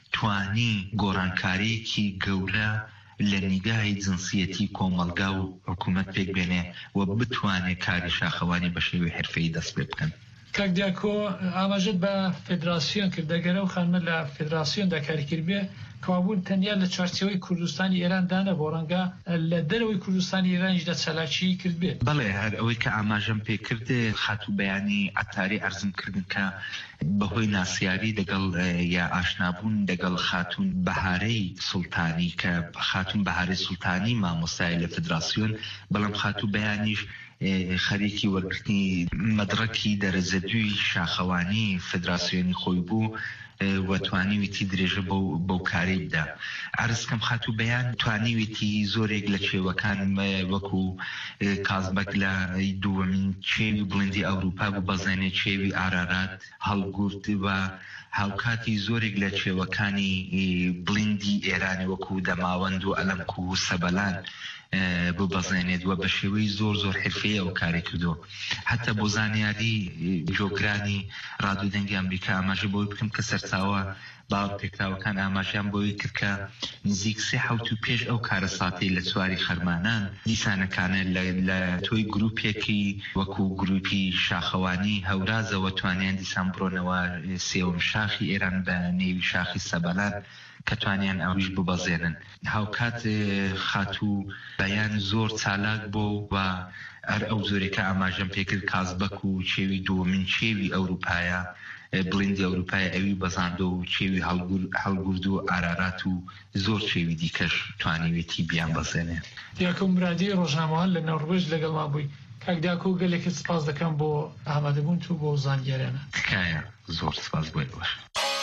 [SPEAKER 19] توانی گۆڕانکاریەکی گەورە لە نیگای جنسیەتی کۆمەلگا و حکوومەت پێک بێنێ و بتوانێت کاری شاخەوانی بە شێوەی حرفەیی دەست پێ بکەن.
[SPEAKER 18] کاک دیاکۆ ئاماژەت بە فدراسیۆن کرد دەگەرە و خانمە لە فدراسیۆندا کاری کرد بێ کەوابوون تەنیا لە چارچەوەی کوردستانی ئێراندا بۆ ڕەنگە لە دەرەوەی کوردستانی ئێرانیشدا چالاکی کرد بێت.
[SPEAKER 19] بەڵێ هەر ئەوەی کە ئاماژەم پێ کردێ خاتوو بەیانی عەتاری ئەرزم کردن کە بەهۆی ناسیاری دەگەڵ یا ئاشنابوون دەگەڵ خاتون بەهارەی سوڵتانی کە خاتون بەهارەی سوڵتانی مامۆستای لە فدراسیۆن بەڵام خاتوو بەیانیش خەریکی وەرگرتنی مەدرەکی دەرەجە دووی شاخەوانی فدراسیۆنی خۆی بوو و توانیویتی درێژە بەو کاری بدا. عەرزکەم خاتوو بەیان توانیویتی زۆرێک لە چێوەکان وەکو کازبەک لە دووەمین چێوی بڵندی ئەوروپا بوو بەزانێ چێوی ئارارات هەڵگورت و هاوکاتی زۆرێک لە چێوەکانی بڵندی ئێرانی وەکو دەماوەند و ئەلەمک و سەبەلان بۆ بەزێنێت وە بە شێوەی زۆر زۆر حرفەیە ئەو کاری کردو. حتا بۆ زانیاری جۆگرانی ڕادیۆدەنگی ئەمریکا ئاماژە بۆی بکەم کە سەرچاوە باڵپێکراوەکان ئاماژیان بۆی کرد کە نزیک سێ حەوت و پێش ئەو کارەساتی لە چواری خەرمانان دیسانەکانە لە تۆی گروپێکی وەکو گروپی شاخەوانی هەورازەوە توانیان دیسان بڕۆنەوە سێوم شاخی ئێران بە نێوی شاخی سەبەلات کە توانیان ئەویش ببەزێنن. هاوکات خاتوو بەیان زۆر چالاک بۆ و هەر ئەو زۆرێکە ئاماژەم پێکرد کازبەک و چێوی دووەمین چێوی ئەوروپایە بڵیندی ئەوروپای ئەوی بەزاندە و چێوی هەڵگورد و ئارارات و زۆر چێوی دیکەش توانیوێتی بیان بەزێنێ.
[SPEAKER 18] دیاکە مرادی ڕۆژنامەوان لە نۆروێژ لەگەڵما بووی. کاک دیاکە و گەلێکت سپاس دەکەم بۆ ئامادەبوون تو بۆ زانیاریانە.
[SPEAKER 19] تکایە زۆر سپاس بۆی باش.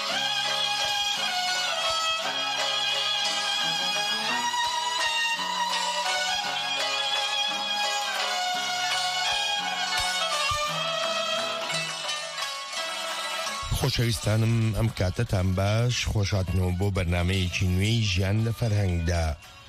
[SPEAKER 20] خۆشەویستانم ئەم کاتەتان باش خۆشاتنەوە بۆ بەرنامەیەکی نوێی ژیان لە فەرهەنگدا.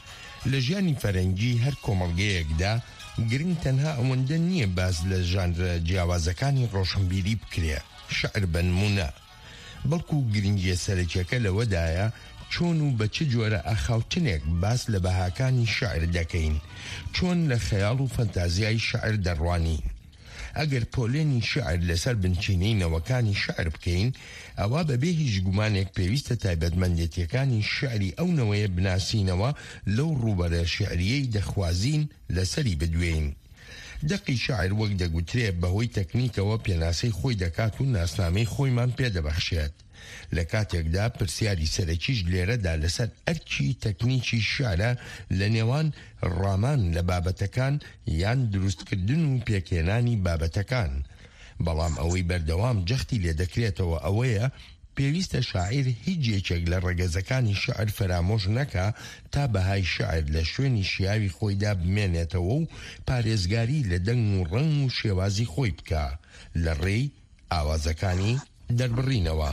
[SPEAKER 20] لە ژیانی فەرەنگی هەر کۆمەڵگەیەکدا گرنگ تەنها ئەوەندە نییە باز لە ژانرە جیاوازەکانی ڕۆشنبیری بکرێ شەعر بە نمونە، بەڵکو گرنگیە سەرەکیەکە لەوەدایە چۆن و بە چ جۆرە ئاخاوتنێک باس لە بەهاکانی شەعر دەکەین، چۆن لە خەیاڵ و فەنتازیای شەعر دەڕوانین. ئەگەر پۆلێنی شعر لەسەر بنچینەی نەوەکانی شعر بکەین، ئەوە بەبێ هیچ گومانێک پێویستە تایبەتمەندێتیەکانی شعری ئەو نەوەیە بناسینەوە لەو ڕوبەرە شعریەی دەخوازین لەسەری بدوێین. دەقی شعر وەک دەگوترێ بەهۆی تەکنیکەوە پێناسەی خۆی دەکات و ناسنامەی خۆیمان پێدەبەخشێت. لە کاتێکدا پرسیاری سەرەکیش لێرەدا لەسەر ئەرکی تەکنیکی شعرە لە نێوان ڕامان لە بابەتەکان یان دروستکردن و پێکێنانی بابەتەکان. بەڵام ئەوەی بەردەوام جەختی لێ دەکرێتەوە ئەوەیە پێویستە شاعیر هیچ یەکێک لە ڕێگەزەکانی شعر فرامۆژ نەکا تا بەهای شعر لە شوێنی شیاوی خۆیدا بمێنێتەوە و پارێزگاری لە دەنگ و ڕەنگ و شێوازی خۆی بکە لە ڕێی ئاوازەکانی دەربڕینەوە.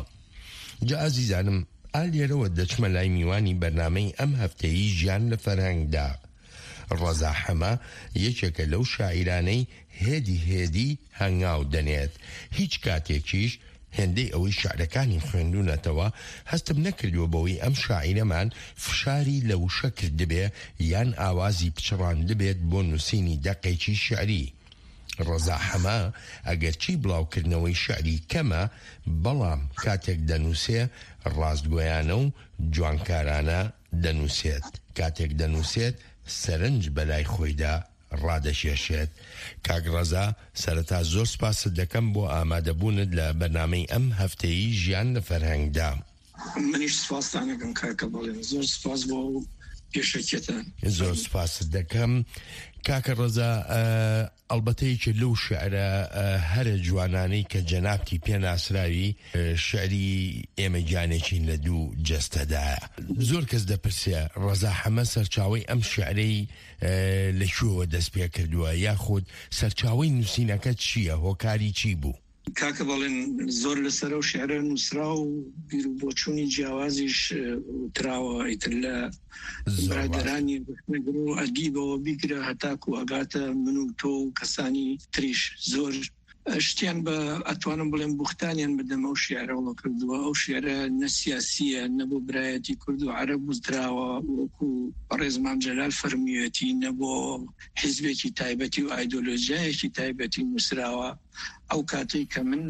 [SPEAKER 20] جا ئازیزانم ئالێرەوە دەچمە لای میوانی بەرنامەی ئەم هەفتەیی ژیان لە فەرهەنگدا. ڕەزا حەمە یەکێکە لەو شاعیرانەی هێدی هێدی هەنگاو دەنێت. هیچ کاتێکیش هێندەی ئەوەی شعرەکانی خوێندوونەتەوە هەستم نەکردووە بەوەی ئەم شاعیرەمان فشاری لە وشە کردبێ یان ئاوازی پچڕان دەبێت بۆ نووسینی دەقێکی شعری. ڕەزا حەمە ئەگەرچی بڵاوکردنەوەی شعری کەمە، بەڵام کاتێک دەنووسێ ڕاستگۆیانە و جوانکارانە دەنووسێت. کاتێک دەنووسێت سەرنج بەلای خۆیدا ڕادەشێشێت. کاک ڕەزا سەرەتا زۆر سپاست دەکەم بۆ ئامادەبوونت لە بەرنامەی ئەم هەفتەیی ژیان لە فەرهەنگدا.
[SPEAKER 21] منیش سپاستان دەکەم کاکە بەڵێن زۆر سپاس بۆ پێشەکێتان.
[SPEAKER 20] زۆر سپاست دەکەم کاکە ڕەزا. ئەڵبەتەیەکە لەو شعرە هەرە جوانانەی کە جەنابتی پێناسراوی شعری ئێمە گیانێکی لە دوو جەستەدایە. زۆر کەس دەپرسێ ڕەزا حەمە سەرچاوەی ئەم شعرەی لەکوێوە دەست پێ کردووە یاخود سەرچاوەی نووسینەکە چییە، هۆکاری چی بوو؟
[SPEAKER 21] کاکە بەڵێن زۆر لەسەر ئەو شعرە نووسرا و بیر و بۆچوونی جیاوازیش تراوە ئیتر لە برادرانی بەخنەگر و ئەدیبەوە بیگرە هەتاکو ئەگاتە من و تۆ و کەسانی تریش زۆر شتیان بە ئەتوانم بڵێم بوختانیان بدەمە ئەو شیعرەوە کردووە. ئەو شیعرە نەسیاسیە نەبۆ برایەتی کورد و عەرەب وزدراوە وەکو ڕێزمان جەلال فەرمیوێتی نەبۆ حیزبێکی تایبەتی و ئایدۆلۆژیایەکی تایبەتی نووسراوە. ئەو کاتەی کە من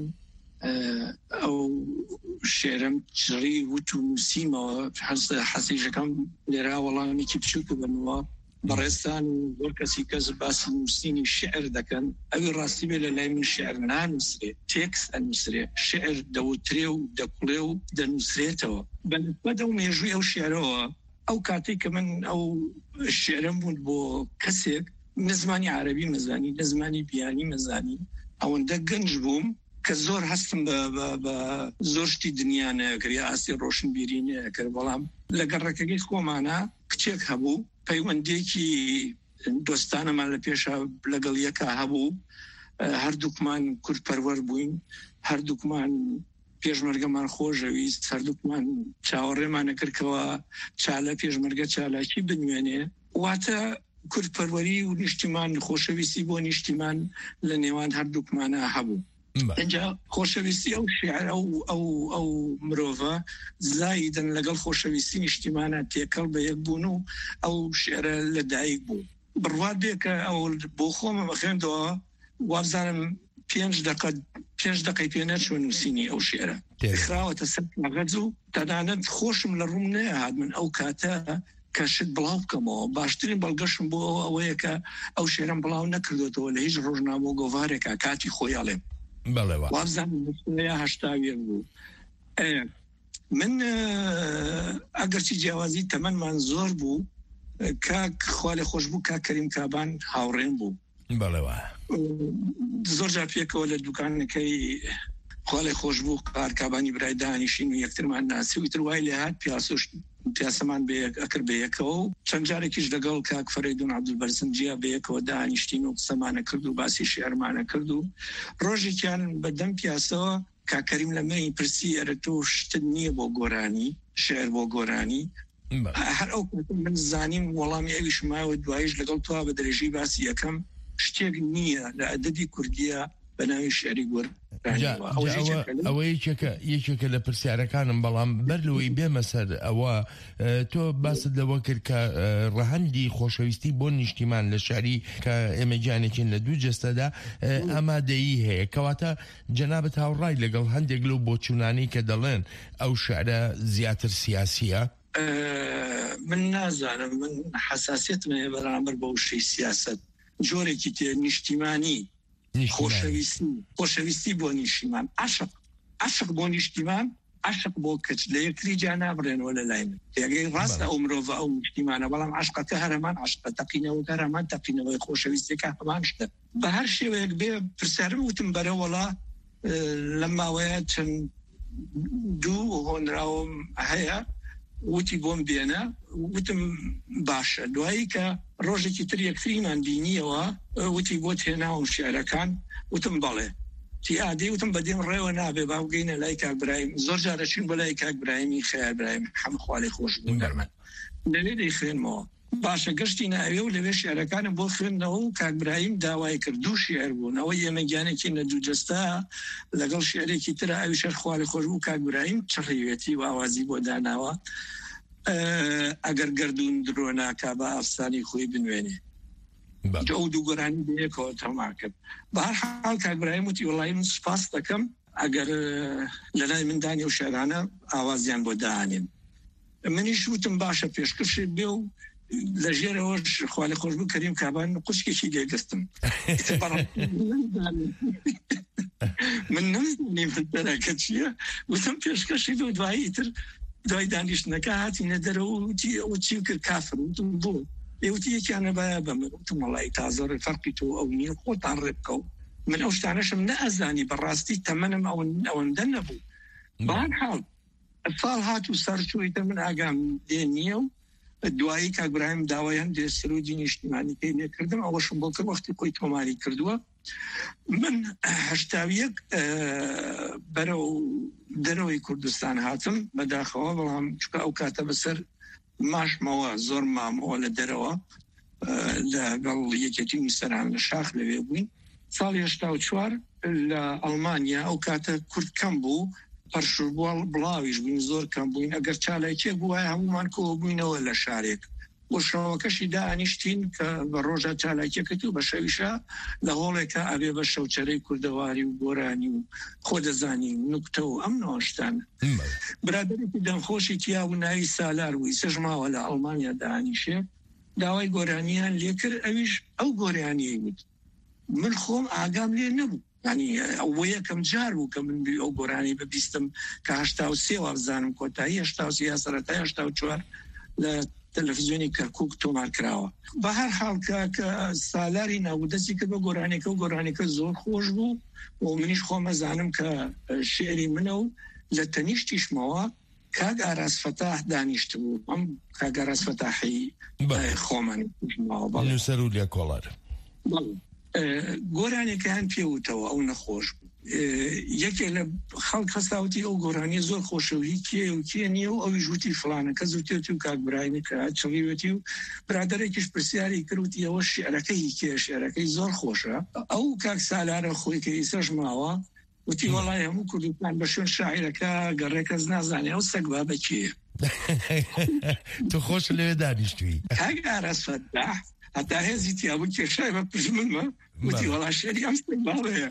[SPEAKER 21] ئەو شێرم چڕی وت و نووسیمەوە حەسیژەکەم لێرا وەڵامێکی بچووکە بنەوە بەڕێستان و زۆر کەسی کەس باسی نووسینی شعر دەکەن. ئەوی ڕاستی بێ لە لای من شعر نانووسرێ، تێکست ئەنووسرێ، شعر دەوترێ و دەکوڵێ و دەنووسرێتەوە. بەنسبەت ئەو مێژووی ئەو شعرەوە ئەو کاتێک کە من ئەو شعرم بوون بۆ کەسێک نزمانی عەرەبی مەزانی نزمانی بیانی مەزانی ئەوەندە گەنج بووم کە زۆر هەستم بە زۆر شتی دنیا نەکرد ئاسی ڕۆشنبیری نەکرد. بەڵام لە گەڕەکەی خۆمانە کچێک هەبوو پەیوەندێکی دۆستانەمان لە پێشە لەگەڵ یەکە هەبوو. هەردووکمان کورتپەروەر بووین، هەردووکمان پێشمەرگەمان خۆشەویست، هەردووکمان چاوەڕێمانە کردکەوە چالە پێشمەرگە چالاکی بنوێنێ. واتە کورتپەروەری و نیشتیمان خۆشەویستی بۆ نیشتیمان لە نێوان هەردووکمانە هەبوو. اینجا خۆشەویستی ئەو شیعر ئەو ئەو ئەو مرۆڤە زایدن لەگەڵ خۆشەویستی نیشتیمانە تێکەڵ بە یەک بوون و ئەو شعرە لەدایک بوو بڕوات بێ کە ئەو بۆ خۆمە بەخێندەوە وابزانم پێنج دقە پێنج دقەی پێ نەچوە نووسینی ئەو شعرە خراوەتە سەر کاغەز و تەنانەت خۆشم لە ڕووم نەهات من ئەو کاتە کەشت بڵاو بکەمەوە باشترین بەڵگەشم بۆ ئەوەیە کە ئەو شێرم بڵاو نەکردێتەوە لە هیچ ڕۆژنامە و گۆڤارێکە کاتی خۆیاڵێم هەشتاویە بوو من ئەگەرچی جیاوازی تەمەنمان زۆر بوو کاک خوا لێ خۆش بوو کاک کەریم کابان هاوڕێم بوو زۆر جا پێکەوە لە دوکانەکەی خوا لێ خۆش بوو کارکابانی برای دانیشین و یەکترمان ناسی و تر وای لێ هات پیاسۆش پیاسەمان ئەکرد بەیەکەوە و چەند جارێکیش لەگەڵ کاک فەرەیدون عەبدولبەرزنجیا بەیەکەوە دانیشتین و قسەمانە کرد و باسی شێعرمانە کرد و ڕۆژێکیان بەدەم پیاسەوە کاک کەریم لە مەی پرسی ئەرە تۆ شتت نییە بۆ گۆرانی شێعر بۆ گۆرانی هەر ئەو من زانیم وەڵامی ئەویش مایەوە دوایش لەگەڵ تۆ بە درێژی باسی یەکەم شتێک نییە لە ئەدەبی کوردیە بەناوی شێعری گۆر
[SPEAKER 20] ئەوە یەکێکە یەکێکە لە پرسیارەکانم بەڵام بەرلەوەی بێمە سەر ئەوە تۆ باست لەوە کرد کە ڕەهەندی خۆشەویستی بۆ نیشتیمان لە شاری کە ئێمە گیانێکین لە دوو جەستەدا ئامادەیی هەیە کەواتە جەنابەت هاوڕای لەگەڵ هەندێک لەو بۆچوونانی کە دەڵێن ئەو شعرە زیاتر سیاسیە
[SPEAKER 21] من نازانم من حساسیتم هەیە بەرامبەر بە وشەی سیاست جۆرێکی تێ نیشتیمانی خۆشەویستی خۆشەویستی بۆ نیشتیمان عاشق عاشق بۆ نیشتیمان عاشق بۆ کەچ لە یەکتری جا نابڕێنەوە لە لای من یەگەی ڕاستە ئەو مرۆڤە ئەو نیشتیمانە بەڵام عاشقەکە هەرەمان عاشقە تەقینەوەکە هەرەمان تەقینەوەی خۆشەویستیەکە هەمان شتە بە هەر شێوەیەک بێ پرسیارم وتم بەرەوەڵا لەم ماوەیە چەند دوو هۆنراوم هەیە وتی بۆم بێنە وتم باشە دوایی کە ڕۆژێکی تر یەکتریمان بینیەوە وتی بۆ تێناوم شێعرەکان وتم بەڵێ تی ئادەی وتم بەدێم ڕێوە نابێ باوگەینە لای کاک برایم زۆر جارەچین بە لای کاک برایمی خەیار برایم هەموو خوا لێ خۆش بوون دەرمەن لەوێ دەیخوێنمەوە باشە گەشتی ناوێ و لەوێ شێعرەکانم بۆ خوێندنەوە و کاک برایم داوای کرد دوو شێعر بوون ئەوە ئێمە گیانێکی لە دوو جەستە لەگەڵ شێعرێکی ترە ئەوی شەر خوا لێ خۆش بوو کاک برایم چڕیوێتی و ئاوازی بۆ داناوە ئەگەر گردون درۆ ناکا بە ئافسانی خۆی بنوێنێ ئەو دوو گۆرانی بەیەکەوە تەما کرد بە هەر حاڵ کاک برایم وتی وەڵای من سوپاس دەکەم ئەگەر لەلای مندانی و شێعرانە ئاوازیان بۆ داهانێن منیش وتم باشە پێشکەشێ بێ و لە ژێرەوەش خوا لێ خۆش بوو کەریم کابان قوچکێکی لێگەستم من نەمزانیم دەرەکە چییە وتم پێشکەشی بێ و دوایی تر دوای دانیشتنەکە هاتینە دەرەوە ئەو چی کرد کافر وتم بۆ ئێوتی یەکیانە بایە بە من وتم وەڵای تازە فەرقی تۆ ئەو نییە خۆتان ڕێ بکەو من ئەو شتانەشم نەئەزانی بەڕاستی تەمەنم ئەوەندە نەبوو بەهەرحاڵ ساڵ هات و سەرچوویتە من ئاگام لێ نییە و دوایی کاک برایم داوای هەندێک سەرۆجی نیشتیمانیکەی لێکردم ئەوەشم بۆ کرد وەختی خۆی تۆماری کردووە من هەشتاویەک بەرەو دەرەوەی کوردستان هاتم بەداخەوە بەڵام چکە ئەو کاتە بەسەر ماشمەوە زۆر مامەوە لە دەرەوە لەگەڵ یەکێتی میسەران لە شاخ لەوێ بووین ساڵی هەشتا و چوار لە ئەڵمانیا ئەو کاتە کورد کەم بوو پەرشوربووە بڵاویش بووین زۆر کەم بووین ئەگەر چالایکێک بووە هەمومان کۆ بووینەوە لە شارێک بۆ شەوەکەشی دانیشتین کە بە ڕۆژە چالاکیەکەت و بە شەویشە لە هۆڵێکە ئەبێ بە شەوچەرەی کوردەواری و گۆرانی و خۆ دەزانی نوکتە و ئەم نەوەشتان برادێکی دەمخۆشی تیا و ناوی سالار بووی سەژ ماوە لە ئەڵمانیا دانیشێ داوای گۆرانیان لێ کرد ئەویش ئەو گۆرانیی بود من خۆم ئاگام لێ نەبوو ینی ئەوە یەکەم جار بوو کە من ئەو گۆرانی ببیستم کە هەشتا و سێ وابزانم کۆتایی هەشتا و سێ سەرەتای هەشتا و چوار لە تەلەڤیزیۆنی کەرکووک تۆمار کراوە بە هەر حاڵ کە سالاری ناودەستی کرد بە گۆرانێکە و گۆرانێکە زۆر خۆش بوو و منیش خۆمە زانم کە شێعری منە و لە تەنیشتیشمەوە کاک ئاراس فەتاح دانیشت بوو ئەم کاک ئاراس فەتاحی خۆمانی
[SPEAKER 20] نووسەر و لێکۆڵەر
[SPEAKER 21] گۆرانێکیان پێوتەوە ئەو نەخۆش بوو یەکێک لە خەڵک هەستاوتی ئەو گۆرانی زۆر خۆشەوی کێ و کێ نییە و ئەوی ژووتی فلانە کە زووتێتی و کاک برایمی کە چڵیوەتی و برادێکیش پرسیاری کردوتی ئەوە شێعرەکەی کێ شێعرەکەی زۆر خۆشە ئەو کاک سالارە خۆی کە ئیسەش ماوە وتی وڵای هەموو کوردستان بە شوێن شاعیرەکە گەڕێکەس نازانێ ئەو سەگ بابەکێ
[SPEAKER 20] تو خۆش لەوێ دانیشتووی
[SPEAKER 21] کاک ئارەسفەتاح هەتا هێزی تیابوو کێشای بە پژمنمە وتی وەڵا شێری ئەم سەگ باڵەیە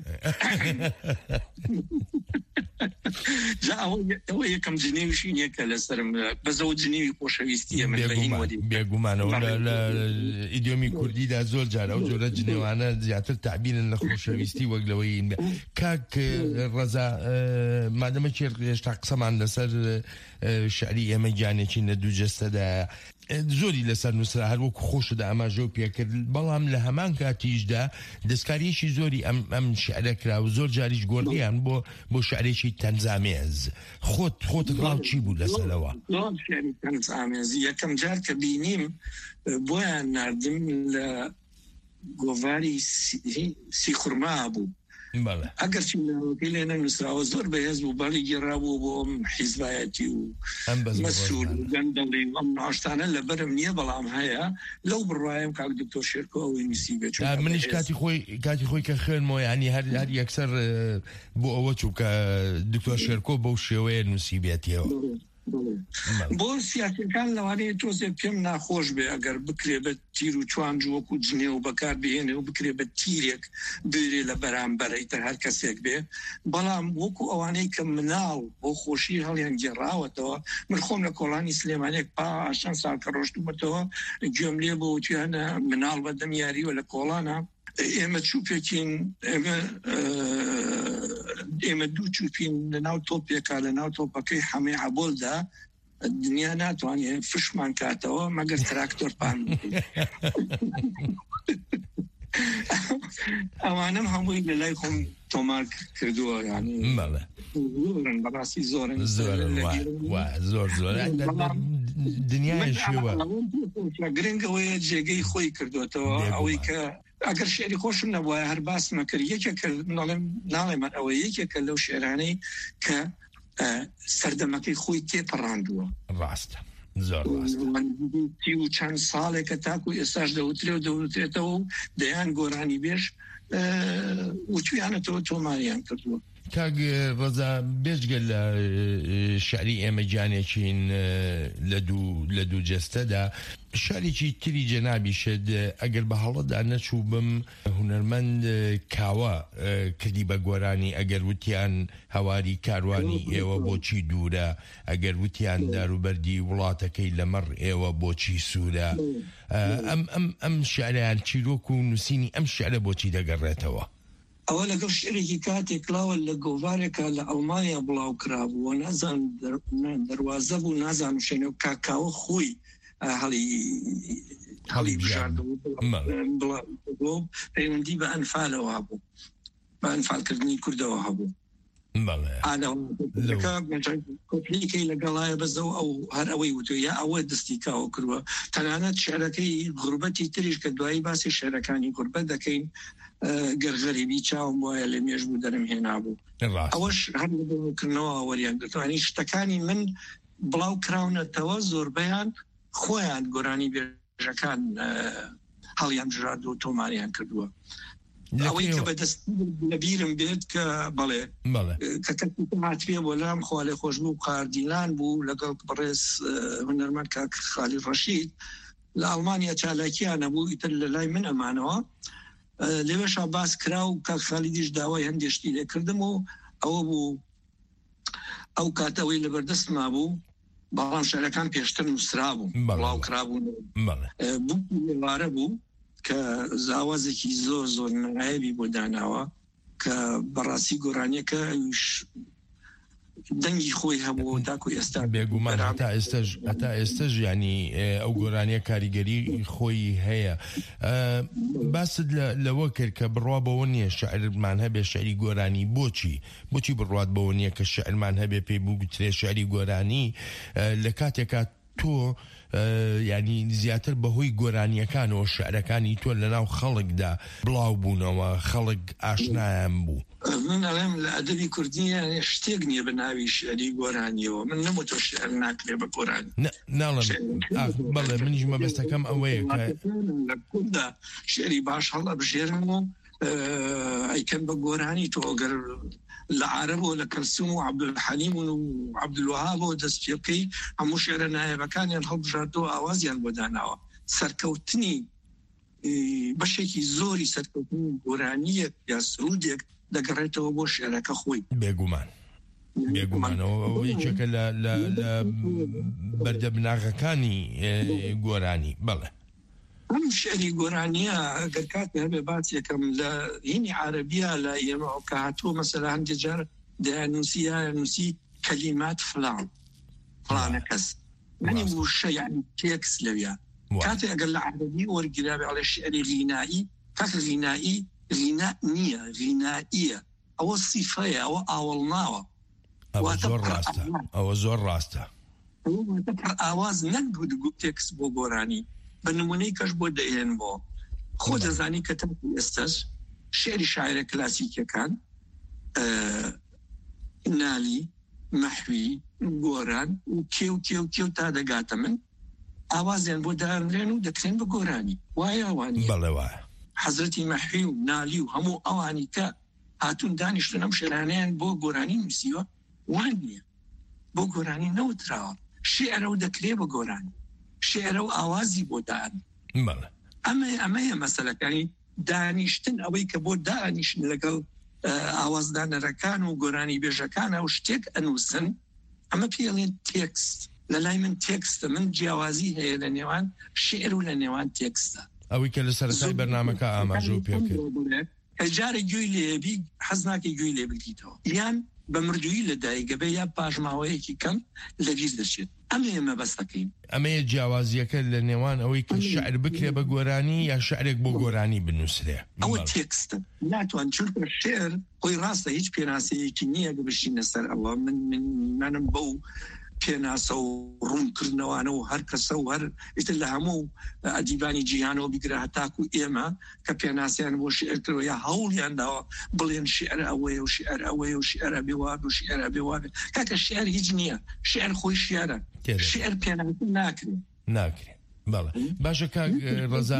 [SPEAKER 21] جا ئەوە یەکەم جنێویشی نییە کە لەسرم بەزەوە جنێوی خۆشەویستیە من
[SPEAKER 20] بێگومانەوە لە ئیدیۆمی کوردیدا زۆر جار ئەو جۆرە جنێوانە زیاتر تعبیرن لە خۆشەویستی وەک لەوەی کاک ڕەزا مادەمە کێر هێشتا قسەمان لەسەر شعری ئێمە گیانێکی لە دوو جەستەدا زۆری لەسەر نووسرا هەر وەکو خۆشدا ئاماژە پێکرد بەڵام لە هەمان کاتیشدا دەستکاریشی زۆری ئەم ئەم شعرە کرا و زۆر جاریش گۆڕیان بۆ بۆ شعرێکی تەنزامێز خۆت خۆت ڕاو چی بوو لەسەرەوە
[SPEAKER 21] تەنزامێزی یەکەم جار کە بینیم بۆیان ناردم لە گۆڤاری سیخورما بوو ئەگەر چی لێنە نووسراوە زۆر بەهێز بوو باڵی گێڕابوو بۆ حیزبایەتی و مەسئول و گەندەڵی ئەم ناشتانە لە بەرم نییە بەڵام هەیە لەو بڕوایم کاک دکتۆر شێرکۆ ئەوەی نووسی بێت
[SPEAKER 20] منیش کاتی خۆی کاتی خۆی کە خوێنمەوە ینی هەر هەر یەکسەر بۆ ئەوە چوو کە دکتۆر شێرکۆ بەو شێوەیە نووسی بێتیەوە
[SPEAKER 21] بۆ سیاسەکان لەوانەیە تۆزێ پێم ناخۆش بێ ئەگەر بکرێ بە تیر و چوانج وەکو جنێ و بەکار بهێنێ و بکرێ بە تیرێک بێرێ لە بەرامبەرەیتر هەر کەسێک بێ بەڵام وەکو ئەوانەی کە مناڵ بۆ خۆشی هەڵیان گێڕاوەتەوە من خۆم لە کۆڵانی سلێمانێک پاشان ساڵ کە ڕۆشتومەتەوە گوێم لێ بۆ وتیانە مناڵ بەدەم یاریوە لە کۆڵانە ئێمە چووپێکین ئێمە ئێمە دوو چووپین لە ناو تۆپێکا لە ناو تۆپەکەی حەمێ عەبۆلدا دنیا ناتوانێت فشمان کاتەوە مەگەر تراکتۆر پان ئەوانم هەمووی لە لای خۆم تۆمار کردووە یانی زۆرن بەڕاستی زۆرن
[SPEAKER 20] زۆر زۆر دنیای شێوە
[SPEAKER 21] گرنگەوەیە جێگەی خۆی کردوێتەوە ئەوەی کە ئەگەر شێری خۆشم نەبووە هەر باسمە کرد یەکێکە ناڵێمان ئەوە یەکێکە لەو شێرانەی کە سەردەمەکەی خۆی تێپەڕاندووە
[SPEAKER 20] ڕاستە زۆر
[SPEAKER 21] تی و چەند ساڵێکە تاکو ئێستاش دەوترێ و دەوترێتەوە و دەیان گۆرانی بێش وتویانەتەوە تۆماریان کردووە
[SPEAKER 20] کاک ڕەزا بێژگە لە شعری ئێمە گیانێکین لە دوو جەستەدا شارێکی تری جەنابیشت ئەگەر بە هەڵەدا نەچوو بم هونەرمەند کاوە کردی بە گۆرانی ئەگەر وتیان هەواری کاروانی ئێوە بۆچی دوورە ئەگەر وتیان داروبەردی وڵاتەکەی لەمەڕ ئێوە بۆچی سوورە ئەم شعریان چیرۆک و نووسینی ئەم شعرە بۆچی دەگەڕێتەوە
[SPEAKER 21] ئەوە لەگەڵ شعرێکی کاتێک کلاوە لە گۆڤارێکە لە ئەڵمانیا بڵاو کرابووە نازان دەواازە بوو نازانم شوێنە و کاکاوە خۆی هەڵی هەڵی بژاردەوە پەیوەندی بە ئەنفالەوە بوو بە ئەنفالکردنی کوردەوە هەبوو کۆپلیکەی لەگەڵایە بەزەوە ئەو هەر ئەوەی وتو یا ئەوە دەستی کاوە کردووە تەنانەت شعرەکەی غوربەتی تریش کە دوایی باسی شعرەکانی غوربەت دەکەین گەرغەریبی چاوم وایە لە مێژ بوو دەرم هێنا بوو ئەوەش هەر لەکردنەوە وەریان گرتوانی شتەکانی من بڵاو کراونەتەوە زۆربەیان خۆیان گۆرانی بێژەکان هەڵیان ژراد و تۆماریان کردووە ئەوەی کە بەدەست لەبیرم بێت کە بەڵێ کە کەماتوێ بۆ لام خوالێ خۆش بوو قاردینان بوو لەگەڵ بەڕێز هونەرمەند کاک خالی ڕەشید لە ئەڵمانیا چالاکیانە بوو ئیتر لە لای من ئەمانەوە لێوێشا باس کرا و کاک خالیدیش داوای هەندێشتی لێکردم و ئەوە بوو ئەو کاتەوەی لەبەردەستما بوو بەڵام شعرەکان پێشتر نووسرا بوو بڵاو کرابوون بوو لێوارە بوو کە زاوازێکی زۆر زۆر نایبی بۆ داناوە کە بەڕاستی گۆرانیەکە دەنگی خۆی هەبوو تاکو ئێستا
[SPEAKER 20] بێگومان هەتا ئێستاژ هەتا ئێستاژ ینی ئەو گۆرانیە کاریگەری خۆی هەیە باست لەوە کرد کە بڕوابەوە نییە شاعرمان هەبێ شعری گۆرانی بۆچی بۆچی بڕوات بەوە نییە کە شعرمان هەبێ پێی بوو گوترێ شعری گۆرانی لە کاتێکا تۆ ینی زیاتر بەهۆی گۆرانیەکانەوە شعرەکانی تۆ لەناو خەڵکدا بڵاو بوونەوە خەڵک ئاشنایان بوو
[SPEAKER 21] من ئەڵێم لە ئەدەبی کوردیە شتێک نییە بە ناوی شعری گۆرانیەوە من نەموتۆ شعر ناکرێ بە گۆرانی
[SPEAKER 20] ناڵم بەڵێ منیش مەبەستەکەم ئەوەیە کە
[SPEAKER 21] لە کووردا شعری باش هەڵە بژێرم و ئەیکەم بە گۆرانی تۆ ئەگەر لە عارەبەوە لە کەلسوم و عەبدولحەلیم و عەبدولوەهابەوە دەست پێ بکەی هەموو شێعرە نایەبەکانیان هەڵبژاردەوە ئاوازیان بۆ داناوە سەرکەوتنی بەشێکی زۆری سەرکەوتنی گۆرانیەک یا سرودێک دەگەڕێتەوە بۆ شێعرەکە خۆی
[SPEAKER 20] بێگومان بێگومانەوە یەکێکە لە بەردەبناغەکانی گۆرانی بەڵێ
[SPEAKER 21] ئەم شعری گۆرانیە ئەگەر کاتێ هەبێ باس یەکەم لە هینی عەرەبیە لە ئێمە کە هاتووە مەسەلا هەندێک جار دەیانووسی یانووسی کەلیمات فلان فلانە کەس یعنی وشە یعنی تێکس لەویە کاتێ ئەگەر لە عەرەبی وەرگرابێ ئەڵێ شعری غینایی کاکە غینایی غینا نییە غینائیە ئەوە سیفەیە ئەوە ئاوەڵناوە
[SPEAKER 20] ئەوە زۆر ڕاستە ئەوە زۆر ڕاستە
[SPEAKER 21] ئاواز نەک تێکس بۆ گۆرانی بە نمونەی کەش بۆ دەهێن بۆ خۆ دەزانی کە تەم ئێستش شعری شاعرە کلاسیکەکان نالی مەحوی گۆران و کێ و کێ و کێ و تا دەگاتە من ئاوازیان بۆ دارنرێن و دەکرێن بە گۆرانی وایە ئەوانی
[SPEAKER 20] بەڵێ وایە
[SPEAKER 21] حەزرەتی مەحوی و نالی و هەموو ئەوانی کە هاتوون دانیشتن ئەم شێرانەیان بۆ گۆرانی نووسیوە وان نییە بۆ گۆرانی نەوتراوە شێعرە و دەکرێ بە گۆرانی شێعرە و ئاوازی بۆ دان ئەمە ئەمەیە مەسەلەکانی دانیشتن ئەوەی کە بۆ دانیشتن لەگەڵ ئاوازدانەرەکان و گۆرانی بێژەکانە و شتێک ئەنووسن ئەمە پێڵێن تێکست لە لای من تێکستە من جیاوازی هەیە لە نێوان شێعر و لە نێوان تێکستە
[SPEAKER 20] ئەوەی کە لە سەرەتای بەرنامەکە ئاماژە و پێکرد
[SPEAKER 21] جارە گوێی لێبی حەز ناکەی گوێی لێ بگریتەوە یان بە مردووی لە دایکەبێ یا پاژماوەیەکی کەم لە ویر دەچێت ئەمە ئێمە بەستەکەین
[SPEAKER 20] ئەمەیە جیاوازیەکە لە نێوان ئەوەی کە شعر بکرێ بە گۆرانی یا شعرێک بۆ گۆرانی بنووسرێ
[SPEAKER 21] ئەوە تێکستە ناتوان چونکە شێعر خۆی ڕاستە هیچ پێناسەیەکی نییە بشینە سەر ئەوە من منم بەو پێناسە و ڕوونکردنەوانە و هەر کەسە و هەر ئیتر لە هەموو ئەدیبانی جیهانەوە بیگرە هەتاکو ئێمە کە پێناسیان بۆ شێعرکردەوە یا هەوڵیان داوە بڵێن شێعر ئەوەیە و شێعر ئەوەیە و شێعرە بێواب و شێعرە بێوابێ کاکە شێعر هیچ نییە شێعر خۆی شێعرە شێعر پێناسی ناکرێت
[SPEAKER 20] ناکرێت بەڵێ باشە کاک ڕەزا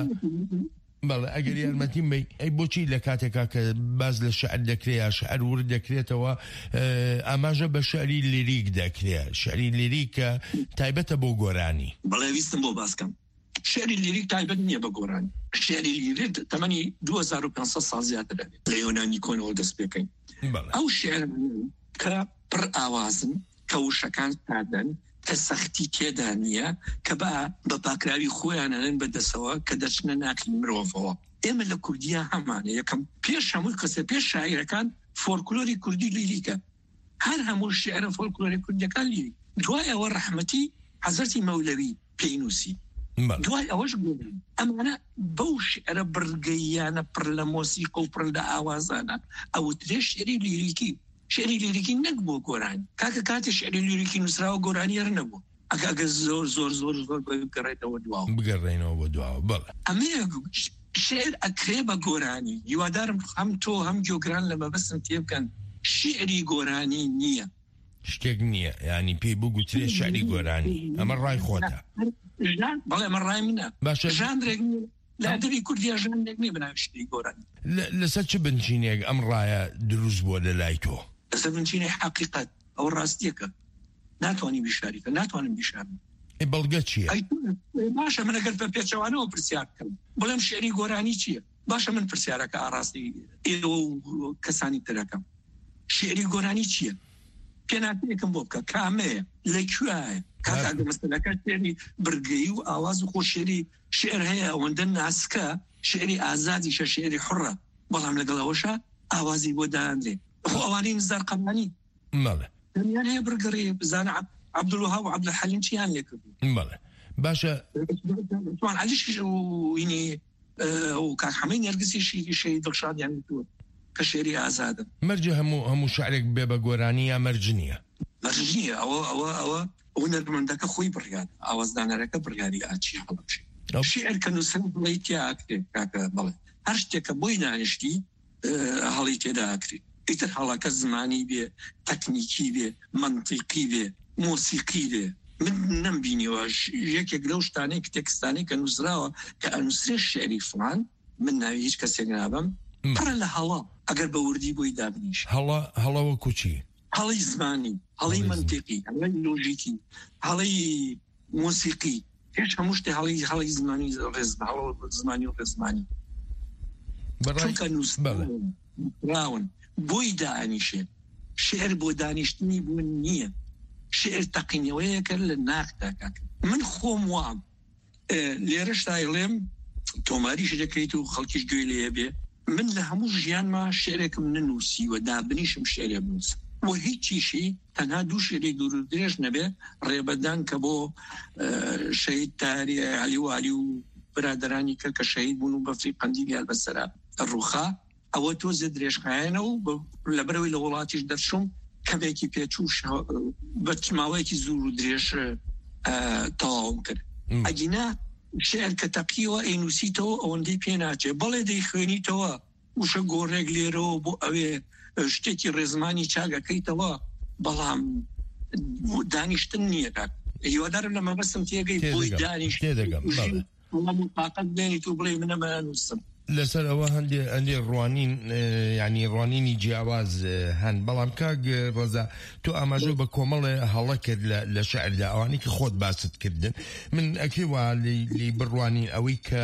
[SPEAKER 20] بەڵێ ئەگەر یارمەتیم بی ئەی بۆچی لە کاتێکا کە باز لە شعر دەکرێت یا شعر ورد دەکرێتەوە ئاماژە بە شعری لیریک دەکرێت شعری لیریکە تایبەتە بۆ گۆرانی
[SPEAKER 21] بەڵێ ویستم بۆ باسکەم شعری لیریک تایبەت نییە بە گۆرانی شعری لیریک تەمەنی دوو هەزار و پێنج سەد ساڵ زیاتر دەبێت لە یۆنانی کۆنەوە دەست پێکەین ئەو شعر کە پڕ ئاوازن کە وشەکان سادەن کە سەختی تێدا نییە کە بە بە پاکراوی خۆیانەن بەدەسەوە کە دەچنە ناکەی مرۆڤەوە ئێمە لە کوردیا هەمانە یەکەم پێش هەموو کەسە پێش شاعیرەکان فۆلکلۆری کوردی لیریکە هەر هەموو شێعرە فۆلکلۆری کوردیەکان لیری دوای ئەوە ڕەحمەتی حەزرەتی مەولەوی پێی نووسی دوای ئەوەش ئەمانە بەو شێعرە بڕگەیانە پڕ لە مۆسیقە و پڕ لە ئاوازانە ئەو ترێ شێعری لیریکی شعری لیریکی نەک بۆ گۆرانی کاکە کاتی شعری لیریکی نووسراوە گۆرانی هەر نەبوو ئەگە زۆر زۆر زۆر زۆر بگەڕێتەوە دواوە
[SPEAKER 20] بگەڕێنەوە بۆ دواوە بەڵێ
[SPEAKER 21] ئەمەیە شعر ئەکرێ بە گۆرانی هیوادارم هەم تۆ هەم گۆگران لە مەبەستم تێ بکەن شعری گۆرانی نییە
[SPEAKER 20] شتێک نییە ینی پێی بگوترێ شعری گۆرانی ئەمە ڕای خۆتە
[SPEAKER 21] بەڵێ ئەمە ڕای منە ژانرێک لە ئەدەبی کوردیا ژانرێک نییە بەناوی شعری گۆرانی
[SPEAKER 20] لەسەر چ بنچینێک ئەم ڕایە دروست بووە لە لای تۆ
[SPEAKER 21] لەسەر بنچینی حقیقەت ئەو ڕاستیەکە ناتوانانی بیشاریکە ناتوانم بیشارم
[SPEAKER 20] بەڵگە چییە
[SPEAKER 21] باشە من ئەگەر بە پێچەوانەوە پرسیار بکەم بڵێم شعری گۆرانی چییە باشە من پرسیارەکە ئاراستی ئێوە و کەسانی ترەکەم شعری گۆرانی چییە پێناسەیەکم بۆ بکە کامەیە لەکوایە کاکە مەسەلەکە شعری بڕگەیی و ئاواز و خۆشێری شعر هەیە ئەوەندە ناسکە شعری ئازادیشە شعری حڕە بەڵام لەگەڵەوەشە ئاوازی بۆ دانرێ ئەوانی نزار قەمانی
[SPEAKER 20] مەڵێ
[SPEAKER 21] دەمیان هەیە بڕگەڕێ بزانە عەبدولوەهاب و عەبدولحەلیم چیان لێ کردو
[SPEAKER 20] مەڵێ باشە
[SPEAKER 21] توان عەلیش وینی و کاک حەمەی نێرگسیشی شەی دڵشادیان تووە کە شێری ئازادن
[SPEAKER 20] مەرجە هەموو هەموو شعرێک بێ بە گۆرانی یا مەرج نییە
[SPEAKER 21] مەرج نییە ئەوە ئەوە ئەوە ئەو نەرمەندەکە خۆی بڕیان ئاوازدانەرەکە بڕیاری ئاچی هەڵەبشی شعر کە نووسن بڵێ تیا ئاکرێ کاکە بڵێ هەر شتێکە بۆی دانیشتی هەڵی تێدا ئاکرێ ئیتر هەڵەکە زمانی بێ تەکنیکی بێ منطیقی بێ مۆسیقی بێ من نەمبینیوە یەکێک لەو شتانەی کە تێکستانەی کە نووسراوە کە ئەنووسرێ شعری فڵان من ناوی هیچ کەسێک نابم پڕە لە هەڵا ئەگەر بە وردی بۆی دابنیش
[SPEAKER 20] هەڵا هەڵەوە کوچی
[SPEAKER 21] هەڵی زمانی هەڵی منتیقی هەڵی لۆژیکی هەڵی موسیقی هیچ هەموو شتێ هەڵی هەڵی زمانی ڕێز زمانی و ڕێزمانی چونکە نووسراون بۆی دانیشێ شعر بۆ دانیشتنی بوون نییە شعر تەقینەوەیەکە لە ناخدا کاکە من خۆم وام لێرەشتا ئەڵێم تۆماریش دەکەیت و خەڵکیش گوێ لێ بێ من لە هەموو ژیانما شعرێکم ننووسی و دابنیشم شعرێ بنووسم و هیچیشی تەنها دوو شعرێک دوور و درێژ نەبێ ڕێبەدان کە بۆ شەهید تاری عەلی و عەلی و برادرانی کە کە شەهید بوون و بەفری قەندی گیان بەسەرا ڕووخا ئەوە تۆزە درێژخایەنەوە و لەبەرەوەی لە وڵاتیش دەرچوم کەمێکی پێچوو بە ماوەیەکی زوور و درێژ تەواوم کرد ئەگینا شعر کە تەقیەوە ئەینووسیتەوە ئەوەندەی پێ ناچێ بەڵێ دەی خوێنیتەوە وشە گۆڕێک لێرەوە بۆ ئەوێ شتێکی ڕێزمانی چاگەکەیتەوە بەڵام دانیشتن نییە کات هیوادارم لە مەبەستم تێگەی بۆی دانیشت تاقەت بێنیت و بڵێ منەمە نووسم
[SPEAKER 20] لەسەر ئەوە هەندێ ئەندێ ڕوانین ینی ڕوانینی جیاواز هەن بەڵام کاک ڕەزا تۆ ئاماژە بە کۆمەڵێ هەڵە کرد لە شعردا ئەوانی کە خۆت باست کردن من ئەکەی وا لی بڕوانی ئەوەی کە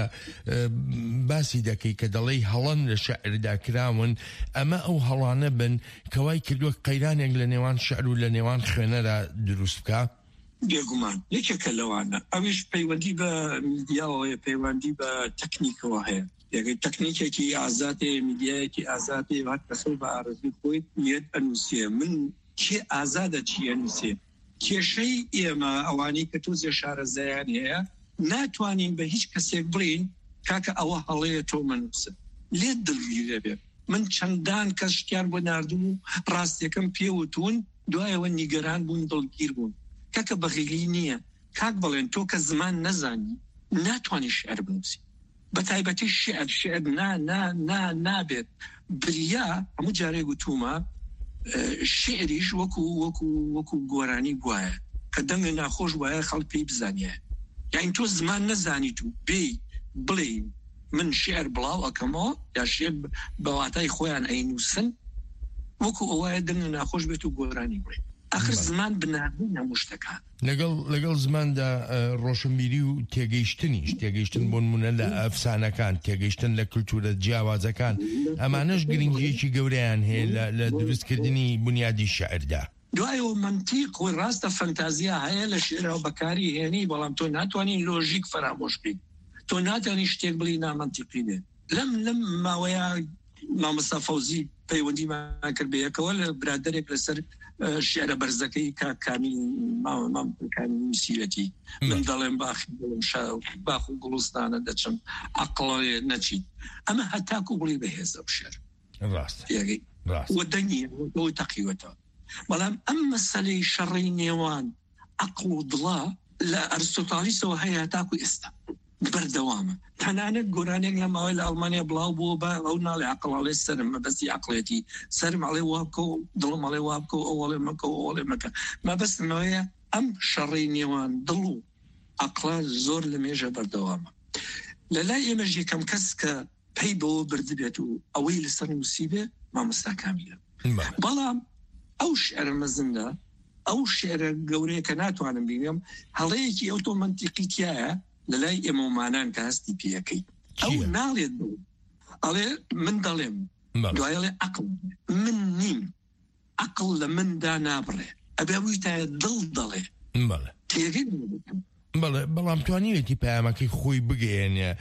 [SPEAKER 20] باسی دەکەی کە دەڵێی هەڵەن لە شعردا کراون ئەمە ئەو هەڵانە بن کەوای کردووە قەیرانێک لە نێوان شعر و لە نێوان خوێنەرا دروست بکە
[SPEAKER 21] بێگومان یەکێکە لەوانە ئەویش پەیوەندی بە میدیاوەیە پەیوەندی بە تەکنیکەوە هەیە یەکەی تەکنیکێکی ئازادێ میدیایەکی ئازادێ هات کەسەی بە ئارەزوی خۆی نیەت ئەنووسێ من کێ ئازادە چی ئەنووسێ کێشەی ئێمە ئەوانەی کە تۆزێ شارەزایان هەیە ناتوانین بە هیچ کەسێک بڵین کاکە ئەوە هەڵەیە تۆ منووسە لێت دڵگیرە بێ من چەندان کەس شتیان بۆ ناردوو ڕاستیەکەم پێوتون دوایەوە نیگەران بوون دڵگیر بوون کاکە بەغیلی نییە کاک بڵێن تۆ کە زمان نەزانی ناتوانانی شعر بنووسی بەتایبەتی شعر شعر نا نا نا نابێت بریا هەموو جارێک وتومە شعریش وەکو وەکو وەکو گۆرانی گوایە کە دەنگە ناخۆش وایە خەڵک پێی بزانیە یعنی تۆ زمان نەزانیت و بێ بڵێ من شعر بڵاو ئەکەمەوە یا شعر بەواتای خۆیان ئەینووسن وەکو ئەوایە دەنگە ناخۆش بێت و گۆرانی بڵێ آخر زمان بنابوو نەموشتەکان
[SPEAKER 20] لەگەڵ لەگەڵ زماندا ڕۆشنبیری و تێگەیشتنیش تێگەیشتن بۆ نمونە لە ئەفسانەکان تێگەیشتن لە کولتورە جیاوازەکان ئەمانەش گرنگیەکی گەورەیان هەیە لە دروستکردنی بنیادی شعردا
[SPEAKER 21] دوایەوە منتیق و ڕاستە فەنتازیا هەیە لە شعرەوە بەکاری هێنی بەڵام تۆ ناتوانین لۆژیک فرامۆش بکەیت تۆ ناتوانین شتێک بڵی نامەنتیقی بێت لەم لەم ماوەیە مامۆستا فەوزی پەیوەندیمان کرد بەیەکەوە لە برادەرێک لەسەر شعرە بەرزەکەی کاکامی مامەکانی نووسیرەتی من دەڵێم باخی باخ و گوڵستانە دەچم عەقڵێ نەچیت ئەمە هەتاکو بڵی بەهێزە و شعر وە دەنگی بۆی تەقیوەتەوە بەڵام ئەم مەسەلەی شەڕی نێوان عەقڵ و دڵە لە ئەرستۆتالیسەوە هەیە هەتاکو ئێستا بەردەوامە تەنانەت گۆرانێک لە ماوەی لە ئەڵمانیا بڵاو بووە بە ئەو ناڵێ عەقڵاڵێ سەرم مەبەستی عەقڵێتی سەرم ئەڵێ وا بکە و دڵم ئەڵێ وا بکە و ئەوەڵێ مەکە و ئەوەڵێ مەکە مەبەستمەوەیە ئەم شەڕی نێوان دڵ و عەقڵە زۆر لە مێژە بەردەوامە لە لای ئێمەش یەکەم کەس کە پێی بەوە بردبێت و ئەوەی لەسەر نووسی بێ مامۆستا کامیلە بەڵام ئەو شعرە مەزندا ئەو شعرە گەورەیە کە ناتوانم بینم هەڵەیەکی ئەوتۆ منتیقی تایە لەلای ئێمەمانان کە هەستی پێەکەی ئەو ناڵێت بوو ئەڵێ من دەڵێم دوایڵێ عەقڵ من نیم عەقڵ لە مندا نابڕێ ئەبێ ویتایە دڵ دەڵێ تێگەی
[SPEAKER 20] بەڵێ بەڵام توانیوێتی پەیامەکەی خۆی بگەێنێ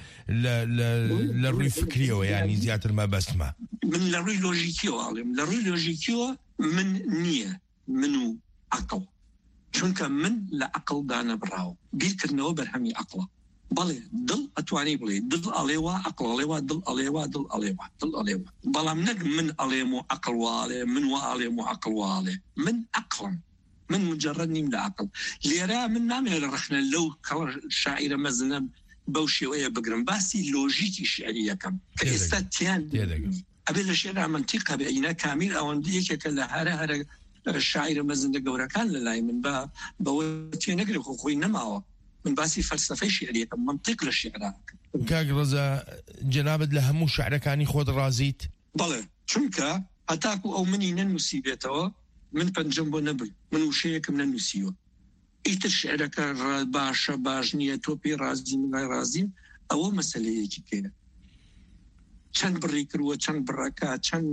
[SPEAKER 20] لە ڕووی فکریەوە ینی زیاتر مەبەستمە
[SPEAKER 21] من لە ڕووی لۆژیکیەوە ئاڵێم لە ڕووی لۆژیکیەوە من نییە من و عەقڵ چونکە من لە عەقڵدا نەبڕاوە بیرکردنەوە بەرهەمی عەقڵە بەڵێ دڵ ئەتوانی بڵێ دڵ ئەڵێوە عەقڵ ئەڵێوە دڵ ئەڵێوە دڵ ئەڵێوە دڵ ئەڵێوە بەڵام نەک من ئەڵێم و عەقڵ واڵێ من وا ئەڵێم و عەقڵ واڵێ من عەقڵم من مجرد نیم لە عەقڵ لێرە من نامێت ڕخنە لەو شاعیرە مەزنە بەو شێوەیە بگرم باسی لۆژیکی شعری یەکەم کە ئێستا تیان ئەبێ لە شێرا منتیقە بێ ئینا کامیل ئەوەندە یەکێکە لە هەرە هەرە شاعیرە مەزندە گەورەکان لە لای من بە بەوە تێ نەگرێ خۆ خۆی نەماوە من باسی فەلسەفەی شعریەکە منطق لە شعرا
[SPEAKER 20] کاک ڕەزا جەنابەت لە هەموو شعرەکانی خۆت ڕازیت؟
[SPEAKER 21] بەڵێ چونکە هەتاکو ئەو منی نەنووسی بێتەوە من پەنجەم بۆ نەبووی من وشەیەکم نەنووسیوە ئیتر شعرەکە باشە باش نییە تۆ پێی ڕازی من ڕازیم ئەوە مەسەلەیەکی کێنە چەند بڕی کردووە چەند بڕەکە چەند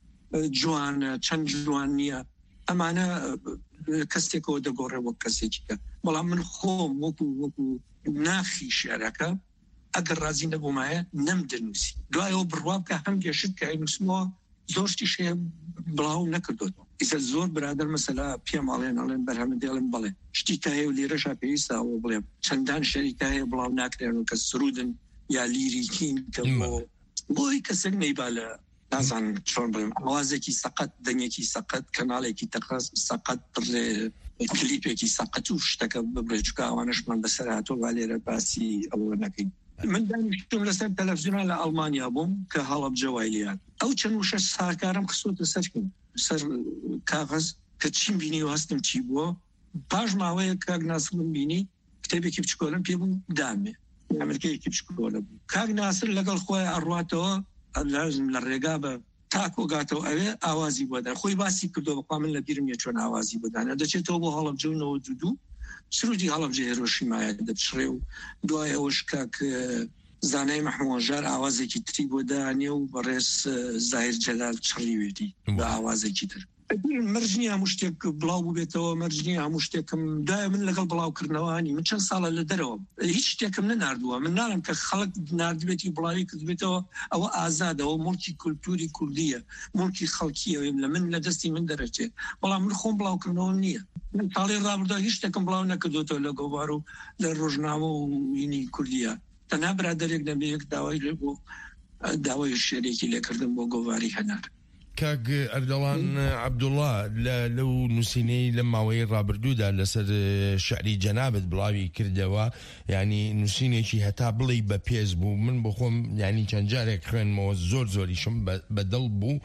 [SPEAKER 21] جوانە چەند جوان نییە ئەمانە کەسێکەوە دەگۆڕێ وەک کەسێکیکە بەڵام من خۆم وەکو وەکو ناخی شعرەکە ئەگەر ڕازی نەبوومایە نەم دەنووسی دوایەوە بڕوا بکە هەم گەشت کە ئەینووسمەوە زۆرشتی شێ بڵاو نەکردوەوە ئیسە زۆر برادر مەسەلا پێم ئاڵێن ئەڵێن بەرهەمە دێڵم بڵێ شتی تا هەیە و لێرەشا پێویستاوە بڵێم چەندان شەریکا هەیە بڵاو ناکرێن و کە سرودن یا لیریکین کە بۆ بۆی کەسێک نەیبا لە نازان چۆن بڵێم ئاوازێکی سەقەت دەنگێکی سەقەت کەناڵێکی تەقەس سەقەت بڕێ کلیپێکی سەقەت و شتەکە ببرێ چکە ئەوانەشمان بەسەر هاتۆ با لێرە باسی ئەوە نەکەین من دانیشتم لەسەر تەلەڤیزیۆن لە ئەڵمانیا بووم کە هەڵەبجە وایلیان ئەو چەند وشە ساکارم خسۆتە سەرکن سەر کاغەز کە چیم بینی و هەستم چی بووە پاش ماوەیە کاک ناسڵم بینی کتێبێکی بچکۆلم پێ بوو دامێ ئەمریکایەکی بچکۆلە بوو کاک ناسر لەگەڵ خۆی ئەڕواتەوە لازم لە ڕێگا بە تاکۆگاتەوە ئەوێ ئاوازی بۆدا خۆی باسی کردو بەخوا من لە بیرم یە چۆن ئاوازی بۆدانە دەچێتەوە بۆ هەڵەبجەونەوە دوودوو سرودی هەڵەبجە هیرۆشیمایە دەبچڕێ و دوای ئەوەش کاک زانای مەحموەژار ئاوازێکی تری بۆ دانێ و بەڕێز زاهیر جەلال چڕیوێتی بە ئاوازێکی تر مەرجنی هەموو شتێک بڵاو بووبێتەوە مەرجنی هەموو شتێکم دوای من لەگەڵ بڵاوکردنەوەانی من چەند ساڵە لە دەرەوە هیچ شتێکم نەناردووە من ناڵم کە خەڵک نردبێتی بڵاوی کردبێتەوە ئەوە ئازادەوە مڵکی کولتوری کوردیە مڵکی خەڵکیەوەیم لە من لە دەستی من دەرەچێت بەڵام من خۆم بڵاوکردنەوە نییە من تاڵی ڕابردا هیچ شتێکم بڵاو نەکردوێتەوە لە گۆوار و لە ڕۆژنامە و وینی کوردیە تەنها برادەرێک دەبێت داوای لێ بۆ داوای شێرێکی لێکردن بۆ گۆواری هەنار
[SPEAKER 20] کاک ئەردەڵان عەبدوڵڵا لەو نووسینەی لە ماوەی ڕابردوودا لەسەر شعری جەنابەت بڵاوی کردەوە ینی نووسینێکی هەتا بڵێ بە پێز بوو من بۆ خۆم ینی چەند جارێک خوێنمەوە زۆر زۆریشم بەدڵ بوو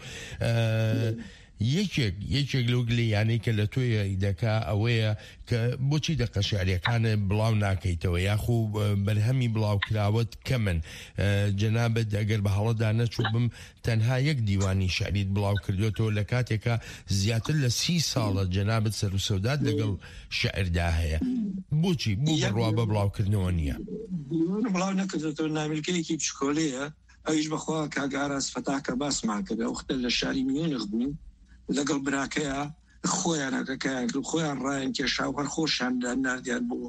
[SPEAKER 20] یەکێک یەکێک لەو گلەیانەی کە لە تۆیە دەکا ئەوەیە کە بۆچی دەقە شعریەکانە بڵاو ناکەیتەوە یاخۆ بەرهەمی بڵاوکراوت کەمن جەنابەت ئەگەر بە هەڵەدا نەچوو بم تەنها یەک دیوانی شعریت بڵاو کردوێتەوە لە کاتێکە زیاتر لە سی ساڵە جەنابەت سەر و سەودات لەگەڵ شعردا هەیە بۆچی بۆ بڕوا بە بڵاوکردنەوە نییە
[SPEAKER 21] بڵاو نەکردێتەوە نامیلکەیەکی پشکۆلەیە ئەویش بەخوا کاگاراز فەتاکە باسمان کرد ئەوختە لە شاری میۆنخ بووین لەگەڵ براکەیە خۆیانەکەکەیان خۆیان ڕایەن کێشاو هەر خۆشیان نردیان بۆ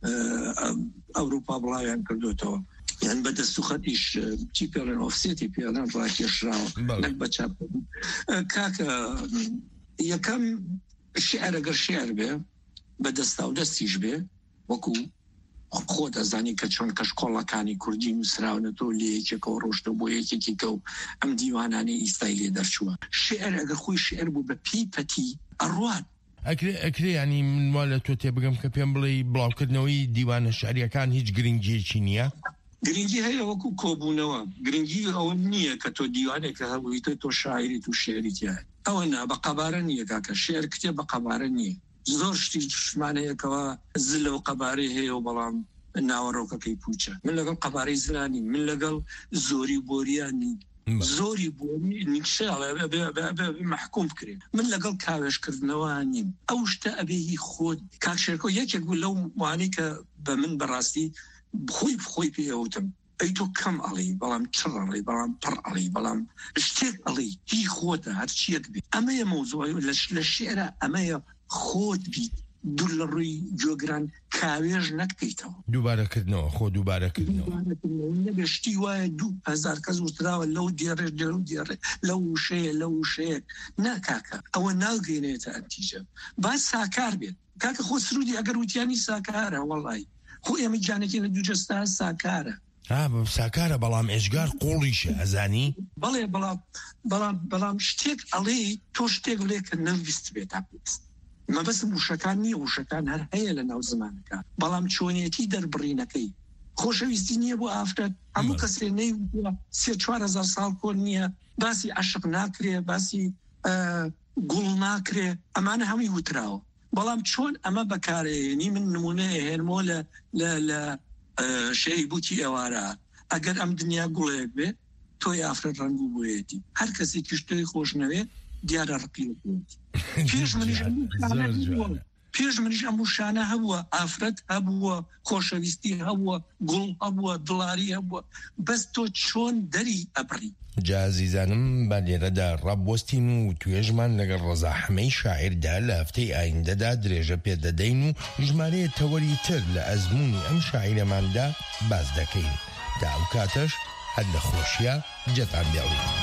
[SPEAKER 21] ئەوروپا بڵاویان کردوێتەوە یان بە دەست و خەتیش چی پێڵێن ئۆفسێتی پێڵێن ڕاکێشراوە نەک بە چاپ کاکە یەکەم شێعر ئەگەر شێعر بێ بە دەستا و دەستیش بێ وەکو خۆ دەزانی کە چۆن کە شکۆڵەکانی کوردی نووسراونەتەوە لێ یەکێکەوە ڕۆشتە بۆ یەکێکی کە و ئەم دیوانانەی ئیستای لێ دەرچووە شێعر ئەگەر خۆی شێعر بوو بە پێی پەتی ئەڕوان
[SPEAKER 20] ئەکرێ ئەکرێ ینی منوا لە تۆ تێ بگەم کە پێم بڵێ بڵاوکردنەوەی دیوانە شعریەکان هیچ گرنگیەکی نییە
[SPEAKER 21] گرنگی هەیە وەکو کۆبوونەوە گرنگی ئەوە نییە کە تۆ دیوانێکە هەبوویتە تۆ شاعری و شێریتیە ئەوە نا بە قەبارە نییە کاکە شێعر کتێب بە قەبارە نییە زۆر شتی شمانەیەکەوە زلە و قەبارەی هەیە و بەڵام ناوەڕۆکەکەی پوچە من لەگەڵ قەبارەی زلانی من لەگەڵ زۆری بۆریانی زۆری بۆری نیکشە محکوم بکرێن من لەگەڵ کاوێشکردنەوە نیم ئەو شتە ئەبێهی خۆت کاکشێرکۆ یەکێک بوو لەو وانەی کە بە من بەڕاستی بخۆی بخۆی پێوتم ئەی تۆ کەم ئەڵی بەڵام چڕەڵی بەڵام پڕ ئەڵی بەڵام شتێک ئەڵی هی خۆتە هەرچیەک بێت ئەمەیە مەوزوعی لە شێعرە ئەمەیە خۆت بیت دوور لە ڕووی جۆگران کاوێژ نەکەیتەوە
[SPEAKER 20] دووبارەکردنەوە خۆ دووبارەکردنەوە
[SPEAKER 21] نەگەشتی وایە دوو هەزار کەس وتراوە لەو دێڕێ دێڕ و دێڕێ لەو وشەیە لەو وشەیە ناکاکە ئەوە ناگەینێتە ئەتیجە با ساکار بێت کاکە خۆ سرودی ئەگەر وتیانی ساکارە وەڵی خۆ ئێمە گیانێکی لە دووجەستا ساکارە
[SPEAKER 20] ساکارە بەڵام ئێژگار قۆڵیشە ئەزانی
[SPEAKER 21] بەڵێ بەڵام بەڵام بەڵام شتێک ئەڵێ تۆ شتێک لێ کە نەویست بێت پێست مەبەستم وشەکان نییە وشەکان هەر هەیە لە ناو زمانەکە بەڵام چۆنیەتی دەربڕینەکەی خۆشەویستی نییە بۆ ئافرەت هەموو کەسێ نەی سێ چوار هەزار ساڵ کۆن نییە باسی عەشق ناکرێ باسی گوڵ ناکرێ ئەمانە هەمووی وتراوە بەڵام چۆن ئەمە بەکارێنی من نمونەیە هێنمۆ لە لە شەی بوتی ئێوارە ئەگەر ئەم دنیا گوڵێک بێ تۆی ئافرەت ڕەنگ و بۆیەتی هەر کەسی کشتۆی خۆشنەوێ دیارە ڕقیەتی پێش منیش پێش منیش ئەم شانە هەبووە ئافرەت هەبووە خۆشەویستی هەبووە گوڵ هەبووە دڵاری هەبووە بەس تۆ چۆن دەری ئەبڕی
[SPEAKER 20] جازیزانم با لێرەدا ڕابوەستین و توێژمان لەگەڵ ڕەزا حەمەی شاعردا لە هەفتەی ئایندەدا درێژە پێدەدەین و ژمارەیە تەوەری تر لە ئەزمموی ئەم شاعیرەماندا باز دەکەین تا ئەو کاتەش هەر لە خۆشیە جەتان دێڵین.